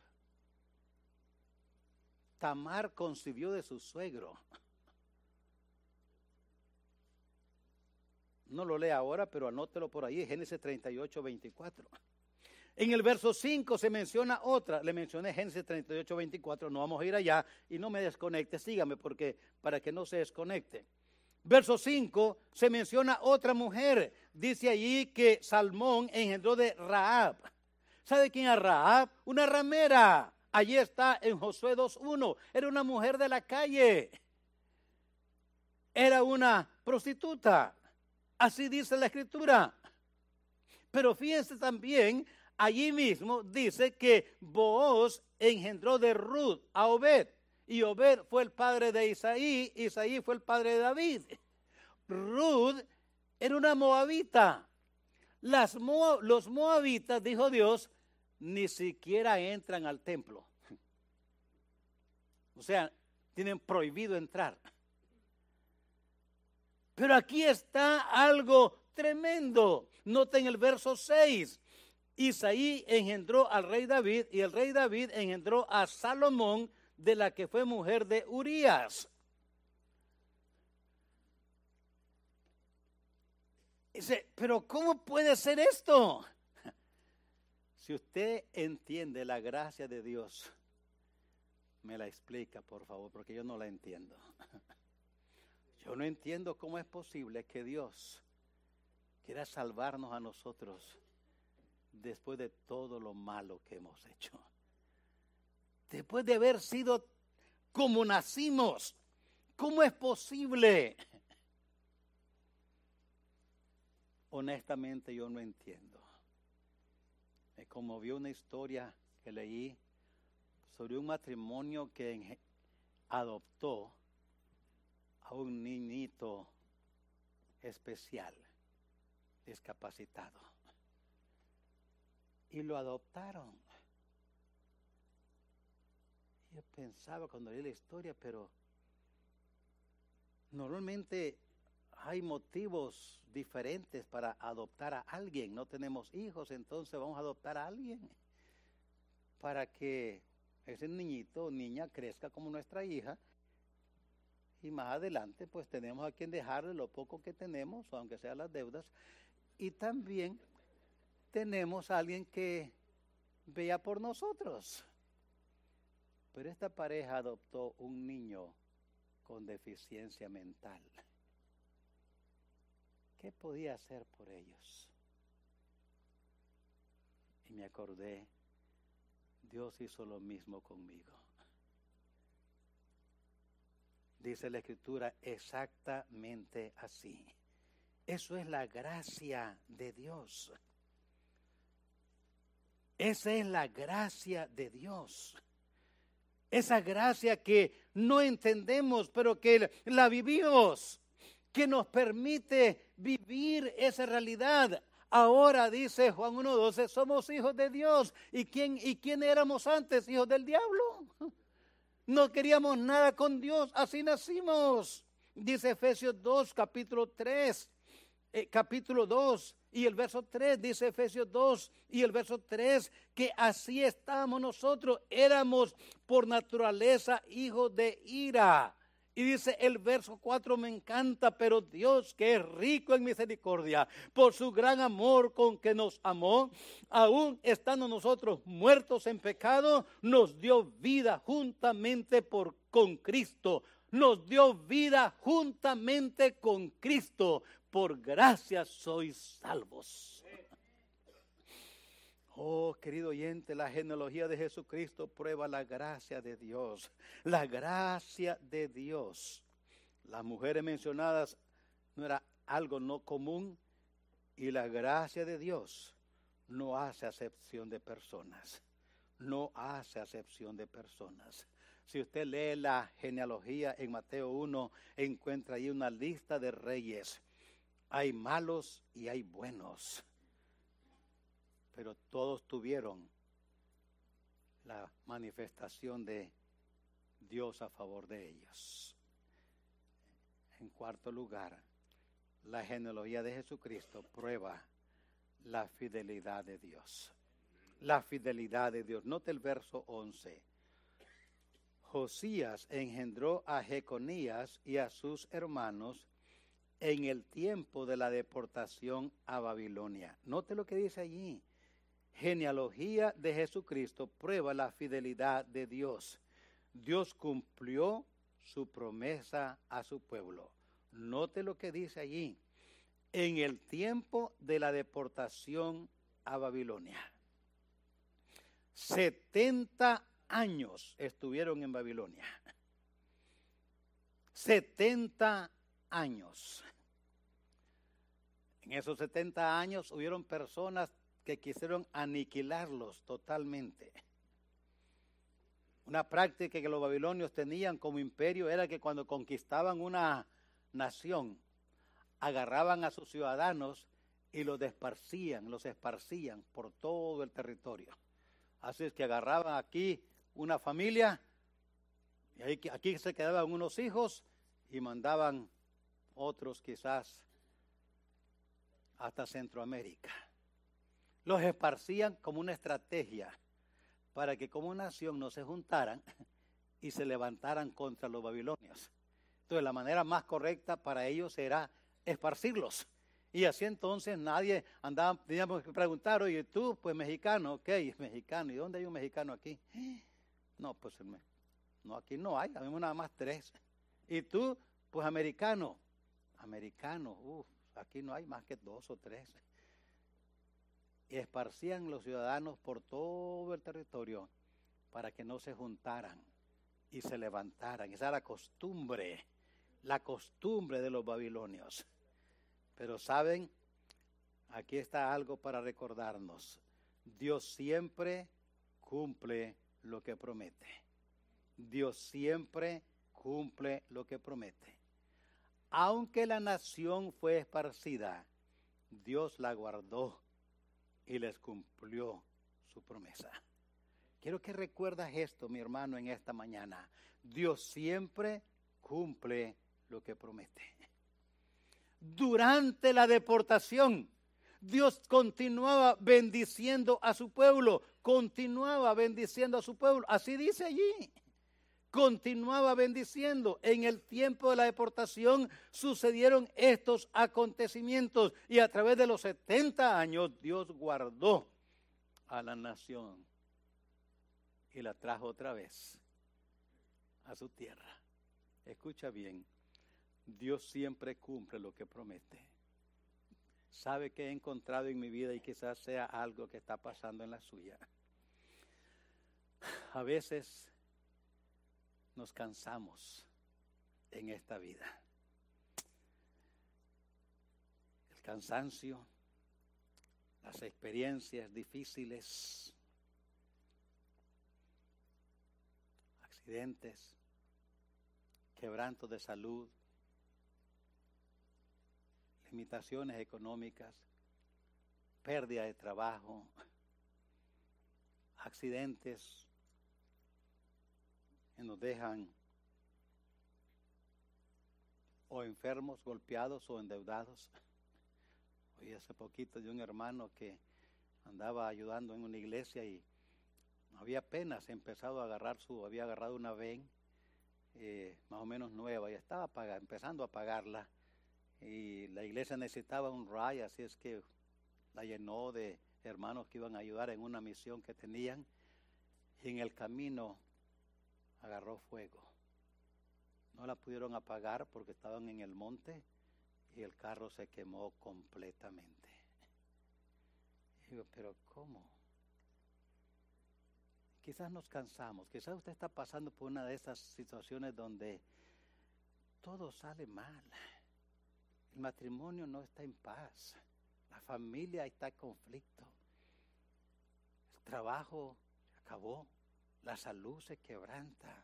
C: Tamar concibió de su suegro. No lo lea ahora, pero anótelo por ahí, Génesis 38:24. En el verso 5 se menciona otra, le mencioné Génesis 38:24, no vamos a ir allá y no me desconecte, sígame para que no se desconecte. Verso 5 se menciona otra mujer, dice allí que Salmón engendró de Rahab. ¿Sabe quién es Rahab? Una ramera. Allí está en Josué 2:1. Era una mujer de la calle. Era una prostituta. Así dice la Escritura. Pero fíjense también, allí mismo dice que Booz engendró de Ruth a Obed. Y Obed fue el padre de Isaí. Isaí fue el padre de David. Ruth era una moabita. Los moabitas, dijo Dios, ni siquiera entran al templo. O sea, tienen prohibido entrar. Pero aquí está algo tremendo. Noten el verso 6. Isaí engendró al rey David y el rey David engendró a Salomón, de la que fue mujer de Urías. Dice, pero ¿cómo puede ser esto? Si usted entiende la gracia de Dios, me la explica, por favor, porque yo no la entiendo. Yo no entiendo cómo es posible que Dios quiera salvarnos a nosotros después de todo lo malo que hemos hecho. Después de haber sido como nacimos, ¿cómo es posible? Honestamente yo no entiendo. Me conmovió una historia que leí sobre un matrimonio que adoptó a un niñito especial, discapacitado. Y lo adoptaron. Yo pensaba cuando leí la historia, pero normalmente hay motivos diferentes para adoptar a alguien. No tenemos hijos, entonces vamos a adoptar a alguien para que ese niñito o niña crezca como nuestra hija. Y más adelante pues tenemos a quien dejarle lo poco que tenemos, aunque sean las deudas. Y también tenemos a alguien que vea por nosotros. Pero esta pareja adoptó un niño con deficiencia mental. ¿Qué podía hacer por ellos? Y me acordé, Dios hizo lo mismo conmigo. Dice la Escritura exactamente así. Eso es la gracia de Dios. Esa es la gracia de Dios. Esa gracia que no entendemos, pero que la vivimos, que nos permite vivir esa realidad. Ahora dice Juan 1:12, somos hijos de Dios. ¿Y quién éramos antes? Hijos del diablo. No queríamos nada con Dios, así nacimos. Dice Efesios 2, capítulo 2 y el verso 3, dice Efesios 2 y el verso 3, que así estamos nosotros, éramos por naturaleza hijos de ira. Y dice el verso 4, me encanta, pero Dios, que es rico en misericordia, por su gran amor con que nos amó, aún estando nosotros muertos en pecado, nos dio vida juntamente con Cristo. Nos dio vida juntamente con Cristo. Por gracia sois salvos. Oh, querido oyente, la genealogía de Jesucristo prueba la gracia de Dios. La gracia de Dios. Las mujeres mencionadas no era algo no común, y la gracia de Dios no hace acepción de personas. No hace acepción de personas. Si usted lee la genealogía en Mateo 1, encuentra ahí una lista de reyes. Hay malos y hay buenos, pero todos tuvieron la manifestación de Dios a favor de ellos. En cuarto lugar, la genealogía de Jesucristo prueba la fidelidad de Dios. La fidelidad de Dios. Note el verso 11. Josías engendró a Jeconías y a sus hermanos en el tiempo de la deportación a Babilonia. Note lo que dice allí. Genealogía de Jesucristo prueba la fidelidad de Dios. Dios cumplió su promesa a su pueblo. Note lo que dice allí. En el tiempo de la deportación a Babilonia. 70 años estuvieron en Babilonia. 70 años. En esos 70 años hubieron personas que quisieron aniquilarlos totalmente. Una práctica que los babilonios tenían como imperio era que cuando conquistaban una nación, agarraban a sus ciudadanos y los esparcían por todo el territorio. Así es que agarraban aquí una familia, y aquí se quedaban unos hijos y mandaban otros quizás hasta Centroamérica. Los esparcían como una estrategia para que como nación no se juntaran y se levantaran contra los babilonios. Entonces la manera más correcta para ellos era esparcirlos. Y así entonces nadie andaba, teníamos que preguntar, oye, tú, pues mexicano, ok, mexicano, ¿y dónde hay un mexicano aquí? No, pues no, aquí no hay, habemos nada más 3. Y tú, pues americano, aquí no hay más que 2 o 3. Y esparcían los ciudadanos por todo el territorio para que no se juntaran y se levantaran. Esa era la costumbre de los babilonios. Pero saben, aquí está algo para recordarnos. Dios siempre cumple lo que promete. Dios siempre cumple lo que promete. Aunque la nación fue esparcida, Dios la guardó y les cumplió su promesa. Quiero que recuerdas esto, mi hermano, en esta mañana. Dios siempre cumple lo que promete. Durante la deportación, Dios continuaba bendiciendo a su pueblo. Así dice allí. Continuaba bendiciendo. En el tiempo de la deportación sucedieron estos acontecimientos y a través de los 70 años Dios guardó a la nación y la trajo otra vez a su tierra. Escucha bien, Dios siempre cumple lo que promete. ¿Sabe qué he encontrado en mi vida y quizás sea algo que está pasando en la suya? A veces nos cansamos en esta vida. El cansancio, las experiencias difíciles, accidentes, quebrantos de salud, limitaciones económicas, pérdida de trabajo, accidentes que nos dejan o enfermos, golpeados o endeudados. Hoy hace poquito de un hermano que andaba ayudando en una iglesia y había apenas empezado a había agarrado una VEN más o menos nueva y estaba empezando a pagarla, y la iglesia necesitaba un RAI, así es que la llenó de hermanos que iban a ayudar en una misión que tenían, y en el camino agarró fuego. No la pudieron apagar porque estaban en el monte y el carro se quemó completamente. Y digo, pero ¿cómo? Quizás nos cansamos, quizás usted está pasando por una de esas situaciones donde todo sale mal. El matrimonio no está en paz, la familia está en conflicto, el trabajo se acabó, la salud se quebranta.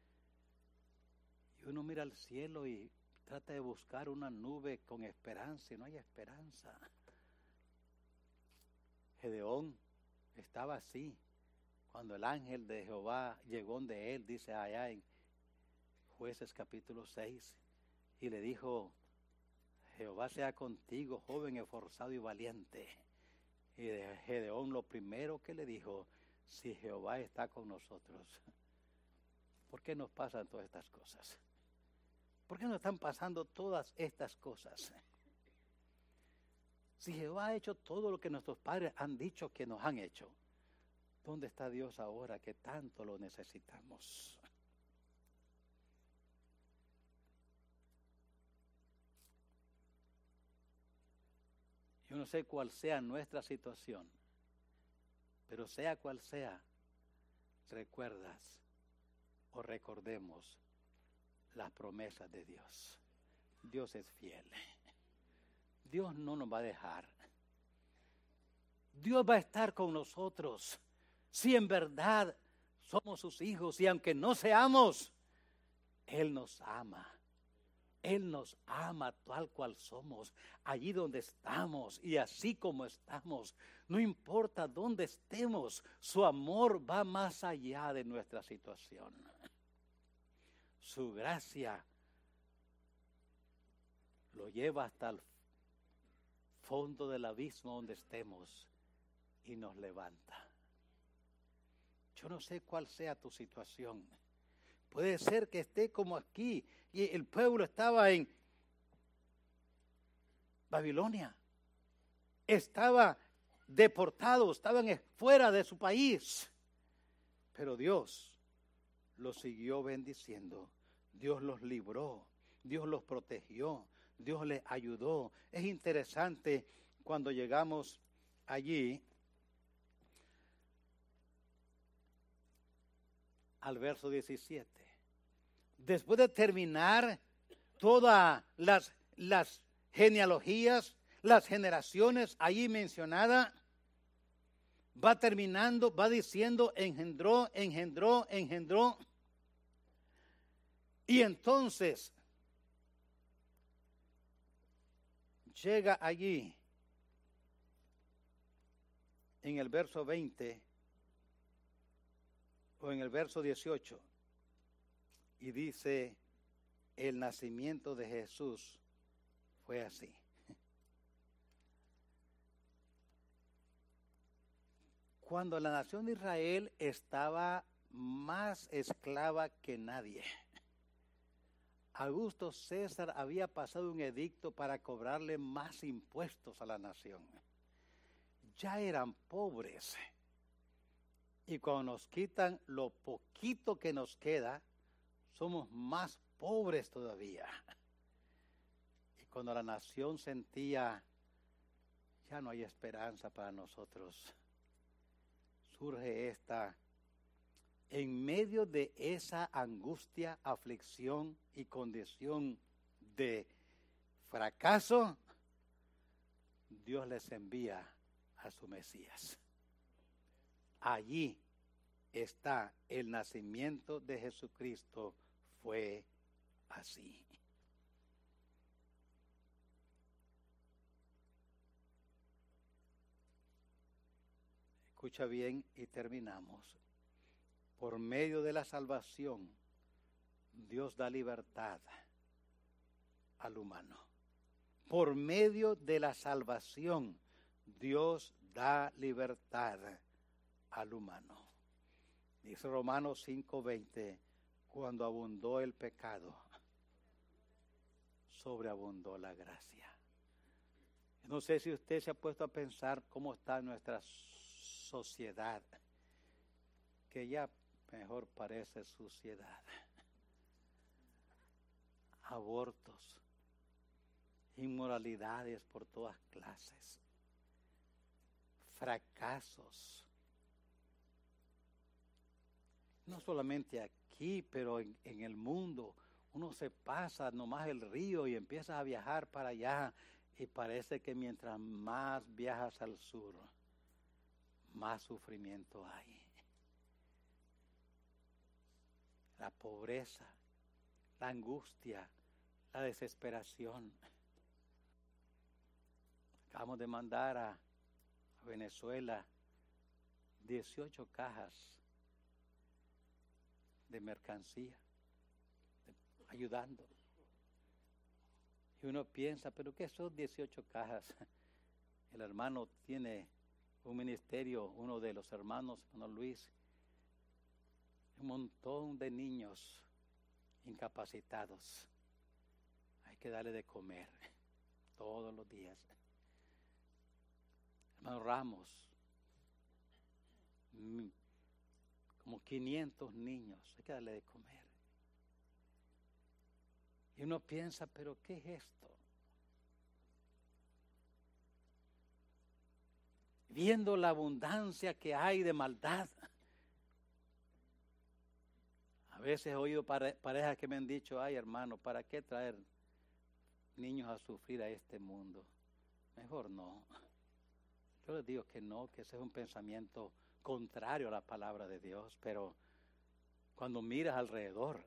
C: Y uno mira al cielo y trata de buscar una nube con esperanza y no hay esperanza. Gedeón estaba así cuando el ángel de Jehová llegó de él, dice allá en Jueces capítulo 6, y le dijo: Jehová sea contigo, joven esforzado y valiente. Y de Gedeón lo primero que le dijo: si Jehová está con nosotros, ¿por qué nos pasan todas estas cosas? ¿Por qué nos están pasando todas estas cosas? Si Jehová ha hecho todo lo que nuestros padres han dicho que nos han hecho, ¿dónde está Dios ahora que tanto lo necesitamos? Yo no sé cuál sea nuestra situación, pero sea cual sea, recuerdas o recordemos las promesas de Dios. Dios es fiel. Dios no nos va a dejar. Dios va a estar con nosotros si en verdad somos sus hijos, y aunque no seamos, Él nos ama. Él nos ama tal cual somos, allí donde estamos y así como estamos. No importa dónde estemos, su amor va más allá de nuestra situación. Su gracia lo lleva hasta el fondo del abismo donde estemos y nos levanta. Yo no sé cuál sea tu situación. Puede ser que esté como aquí y el pueblo estaba en Babilonia. Estaba deportado, estaban fuera de su país. Pero Dios los siguió bendiciendo. Dios los libró, Dios los protegió, Dios les ayudó. Es interesante cuando llegamos allí al verso 17. Después de terminar todas las genealogías, las generaciones allí mencionadas, va terminando, va diciendo engendró. Y entonces llega allí en el verso 20 o en el verso 18 y dice: el nacimiento de Jesús fue así. Cuando la nación de Israel estaba más esclava que nadie, Augusto César había pasado un edicto para cobrarle más impuestos a la nación. Ya eran pobres. Y cuando nos quitan lo poquito que nos queda, somos más pobres todavía. Y cuando la nación sentía, ya no hay esperanza para nosotros, surge esta, en medio de esa angustia, aflicción y condición de fracaso, Dios les envía a su Mesías. Allí está el nacimiento de Jesucristo fue así. Escucha bien y terminamos. Por medio de la salvación, Dios da libertad al humano. Por medio de la salvación, Dios da libertad al humano. Dice Romanos 5:20, cuando abundó el pecado, sobreabundó la gracia. No sé si usted se ha puesto a pensar cómo está nuestra sociedad, que ya mejor parece suciedad. Abortos, inmoralidades por todas clases, fracasos. No solamente aquí, pero en el mundo. Uno se pasa nomás el río y empieza a viajar para allá y parece que mientras más viajas al sur, más sufrimiento hay. La pobreza, la angustia, la desesperación. Acabamos de mandar a Venezuela 18 cajas de mercancía, ayudando. Y uno piensa, ¿pero qué son 18 cajas? El hermano tiene un ministerio, uno de los hermanos, hermano Luis, un montón de niños incapacitados. Hay que darle de comer todos los días. Hermano Ramos, como 500 niños, hay que darle de comer. Y uno piensa, ¿pero qué es esto? Viendo la abundancia que hay de maldad. A veces he oído parejas que me han dicho, ay hermano, ¿para qué traer niños a sufrir a este mundo? Mejor no. Yo les digo que no, que ese es un pensamiento contrario a la palabra de Dios, pero cuando miras alrededor,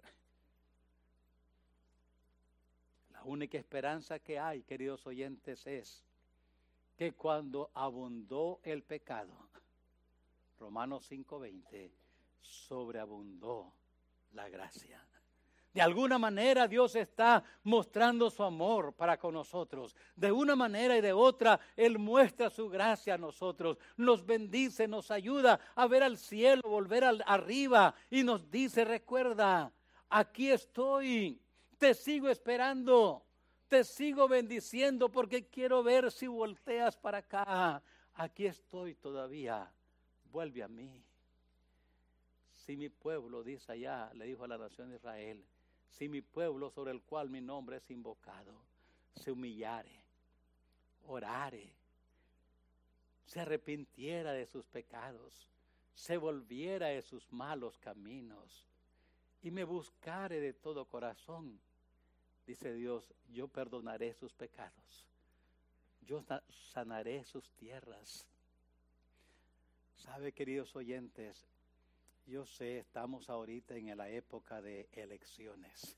C: la única esperanza que hay, queridos oyentes, es que cuando abundó el pecado, Romanos 5:20, sobreabundó la gracia. De alguna manera Dios está mostrando su amor para con nosotros. De una manera y de otra, Él muestra su gracia a nosotros. Nos bendice, nos ayuda a ver al cielo, volver arriba. Y nos dice, recuerda, aquí estoy, te sigo esperando, te sigo bendiciendo porque quiero ver si volteas para acá. Aquí estoy todavía, vuelve a mí. Si mi pueblo, dice allá, le dijo a la nación de Israel, si mi pueblo sobre el cual mi nombre es invocado, se humillare, orare, se arrepintiera de sus pecados, se volviera de sus malos caminos y me buscare de todo corazón, dice Dios, yo perdonaré sus pecados, yo sanaré sus tierras. ¿Sabe, queridos oyentes? Yo sé, estamos ahorita en la época de elecciones.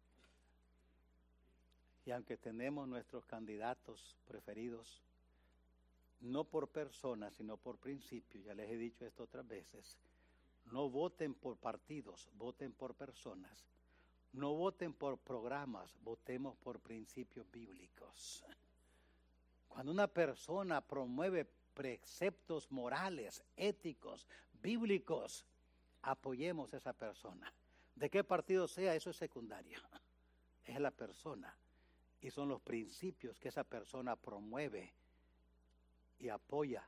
C: Y aunque tenemos nuestros candidatos preferidos, no por personas, sino por principios, ya les he dicho esto otras veces, no voten por partidos, voten por personas. No voten por programas, votemos por principios bíblicos. Cuando una persona promueve preceptos morales, éticos, bíblicos, apoyemos a esa persona. De qué partido sea, eso es secundario. Es la persona. Y son los principios que esa persona promueve y apoya.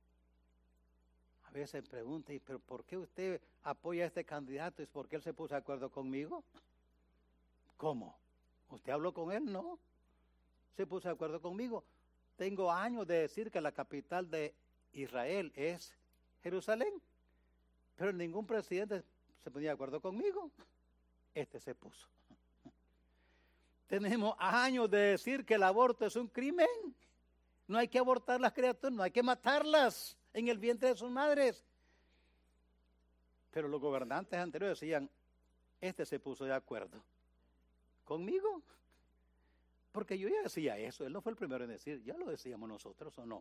C: A veces me preguntan, ¿pero por qué usted apoya a este candidato? ¿Es porque él se puso de acuerdo conmigo? ¿Cómo? ¿Usted habló con él? No. ¿Se puso de acuerdo conmigo? Tengo años de decir que la capital de Israel es Jerusalén. Pero ningún presidente se ponía de acuerdo conmigo. Este se puso. Tenemos años de decir que el aborto es un crimen. No hay que abortar las criaturas, no hay que matarlas en el vientre de sus madres. Pero los gobernantes anteriores decían, este se puso de acuerdo conmigo. Porque yo ya decía eso, él no fue el primero en decir, ya lo decíamos nosotros o no.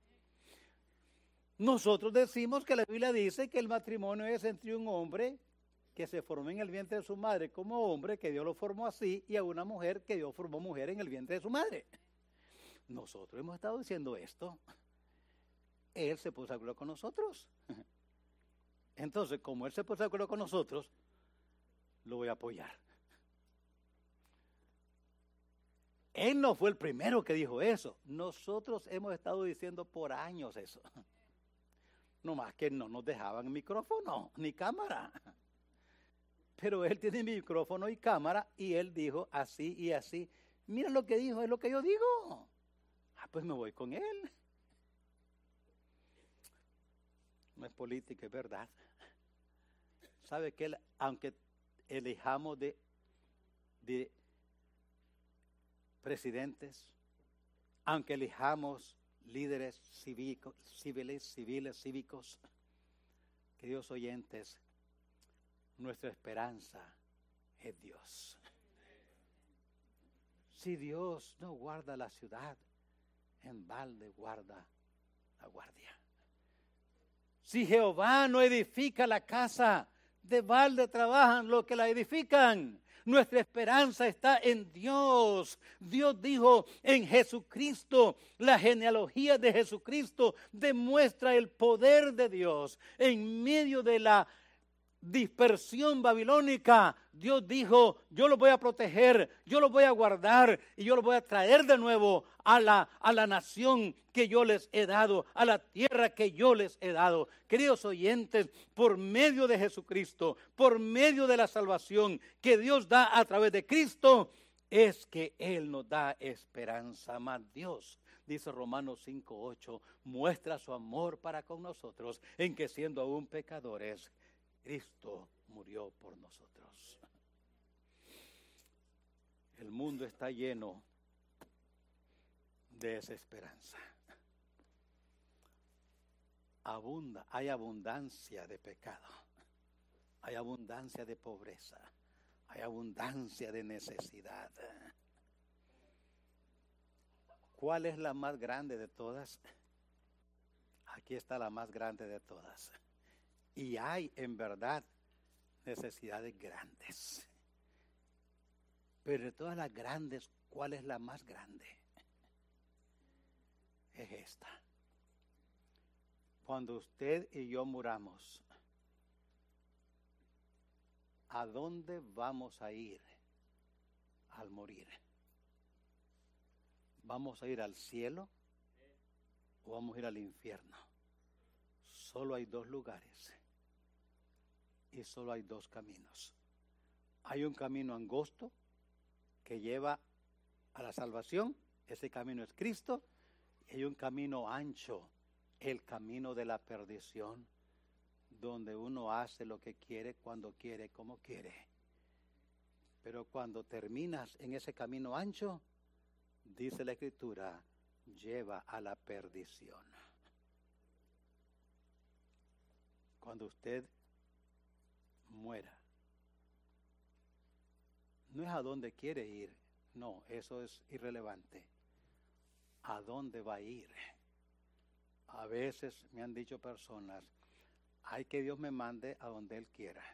C: Nosotros decimos que la Biblia dice que el matrimonio es entre un hombre que se formó en el vientre de su madre como hombre, que Dios lo formó así, y a una mujer que Dios formó mujer en el vientre de su madre. Nosotros hemos estado diciendo esto. Él se puso de acuerdo con nosotros. Entonces, como él se puso de acuerdo con nosotros, lo voy a apoyar. Él no fue el primero que dijo eso. Nosotros hemos estado diciendo por años eso. No más que no nos dejaban micrófono ni cámara. Pero él tiene micrófono y cámara y él dijo así y así. Mira lo que dijo, es lo que yo digo. Pues me voy con él. No es política, es verdad. ¿Sabe que aunque elijamos de presidentes, aunque elijamos líderes civiles, cívicos, queridos oyentes, nuestra esperanza es Dios. Si Dios no guarda la ciudad, en balde guarda la guardia. Si Jehová no edifica la casa, de balde trabajan los que la edifican. Nuestra esperanza está en Dios. Dios dijo en Jesucristo, la genealogía de Jesucristo demuestra el poder de Dios. En medio de la dispersión babilónica, Dios dijo, yo los voy a proteger, yo los voy a guardar y yo los voy a traer de nuevo a la nación que yo les he dado, a la tierra que yo les he dado. Queridos oyentes, por medio de Jesucristo, por medio de la salvación que Dios da a través de Cristo, es que Él nos da esperanza. Más Dios, dice Romanos 5:8, muestra su amor para con nosotros, en que siendo aún pecadores, Cristo murió por nosotros. El mundo está lleno de desesperanza. Hay abundancia de pecado, hay abundancia de pobreza, hay abundancia de necesidad. ¿Cuál es la más grande de todas? Aquí está la más grande de todas. Y hay en verdad necesidades grandes. Pero de todas las grandes, ¿cuál es la más grande? Es esta. Cuando usted y yo muramos, ¿a dónde vamos a ir al morir? ¿Vamos a ir al cielo o vamos a ir al infierno? Solo hay dos lugares y solo hay dos caminos. Hay un camino angosto que lleva a la salvación, ese camino es Cristo, y hay un camino ancho, el camino de la perdición, donde uno hace lo que quiere, cuando quiere, como quiere. Pero cuando terminas en ese camino ancho, dice la Escritura, lleva a la perdición. Cuando usted muera, no es a dónde quiere ir, no, eso es irrelevante. ¿A dónde va a ir? A veces me han dicho personas, hay que Dios me mande a donde Él quiera.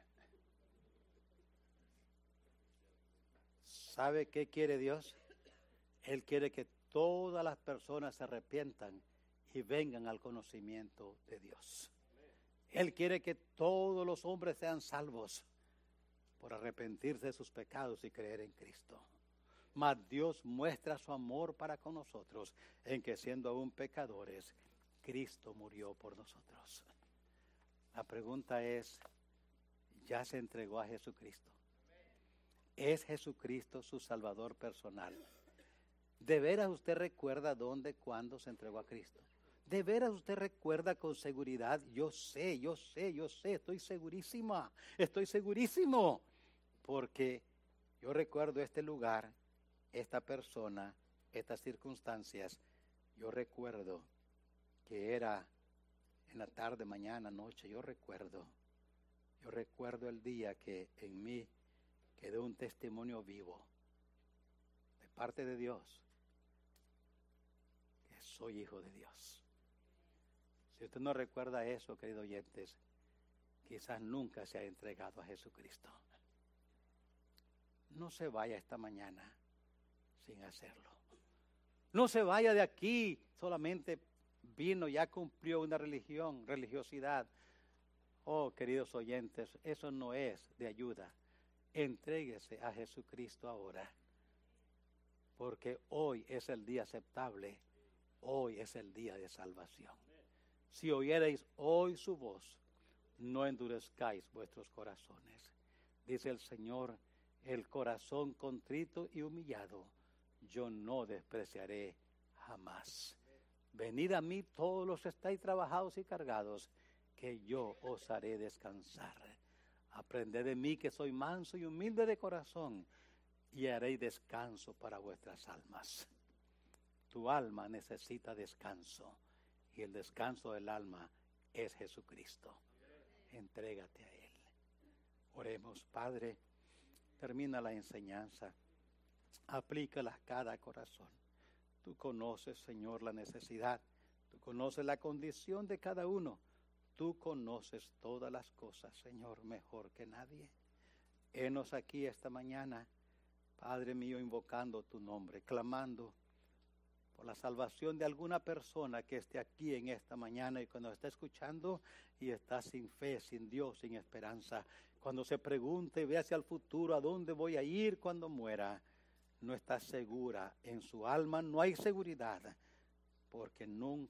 C: ¿Sabe qué quiere Dios? Él quiere que todas las personas se arrepientan y vengan al conocimiento de Dios. Él quiere que todos los hombres sean salvos por arrepentirse de sus pecados y creer en Cristo. Mas Dios muestra su amor para con nosotros en que siendo aún pecadores, Cristo murió por nosotros. La pregunta es, ¿ya se entregó a Jesucristo? ¿Es Jesucristo su Salvador personal? ¿De veras usted recuerda dónde, cuándo se entregó a Cristo? ¿De veras usted recuerda con seguridad? Yo sé, estoy segurísimo. Porque yo recuerdo este lugar, esta persona, estas circunstancias. Yo recuerdo que era en la tarde, mañana, noche, yo recuerdo Yo recuerdo el día que en mí quedó un testimonio vivo de parte de Dios, que soy hijo de Dios. Si usted no recuerda eso, queridos oyentes, quizás nunca se ha entregado a Jesucristo. No se vaya esta mañana sin hacerlo. No se vaya de aquí, solamente vino, ya cumplió una religiosidad. Oh, queridos oyentes, eso no es de ayuda. Entréguese a Jesucristo ahora, porque hoy es el día aceptable, hoy es el día de salvación. Si oyereis hoy su voz, no endurezcáis vuestros corazones. Dice el Señor, el corazón contrito y humillado, yo no despreciaré jamás. Venid a mí todos los que estáis trabajados y cargados, que yo os haré descansar. Aprended de mí que soy manso y humilde de corazón, y haréis descanso para vuestras almas. Tu alma necesita descanso, y el descanso del alma es Jesucristo. Entrégate a Él. Oremos. Padre, termina la enseñanza, aplícala a cada corazón. Tú conoces, Señor, la necesidad, tú conoces la condición de cada uno. Tú conoces todas las cosas, Señor, mejor que nadie. Henos aquí esta mañana, Padre mío, invocando tu nombre, clamando por la salvación de alguna persona que esté aquí en esta mañana y cuando está escuchando y está sin fe, sin Dios, sin esperanza. Cuando se pregunte y ve hacia el futuro, ¿a dónde voy a ir cuando muera? No está segura en su alma, no hay seguridad, porque no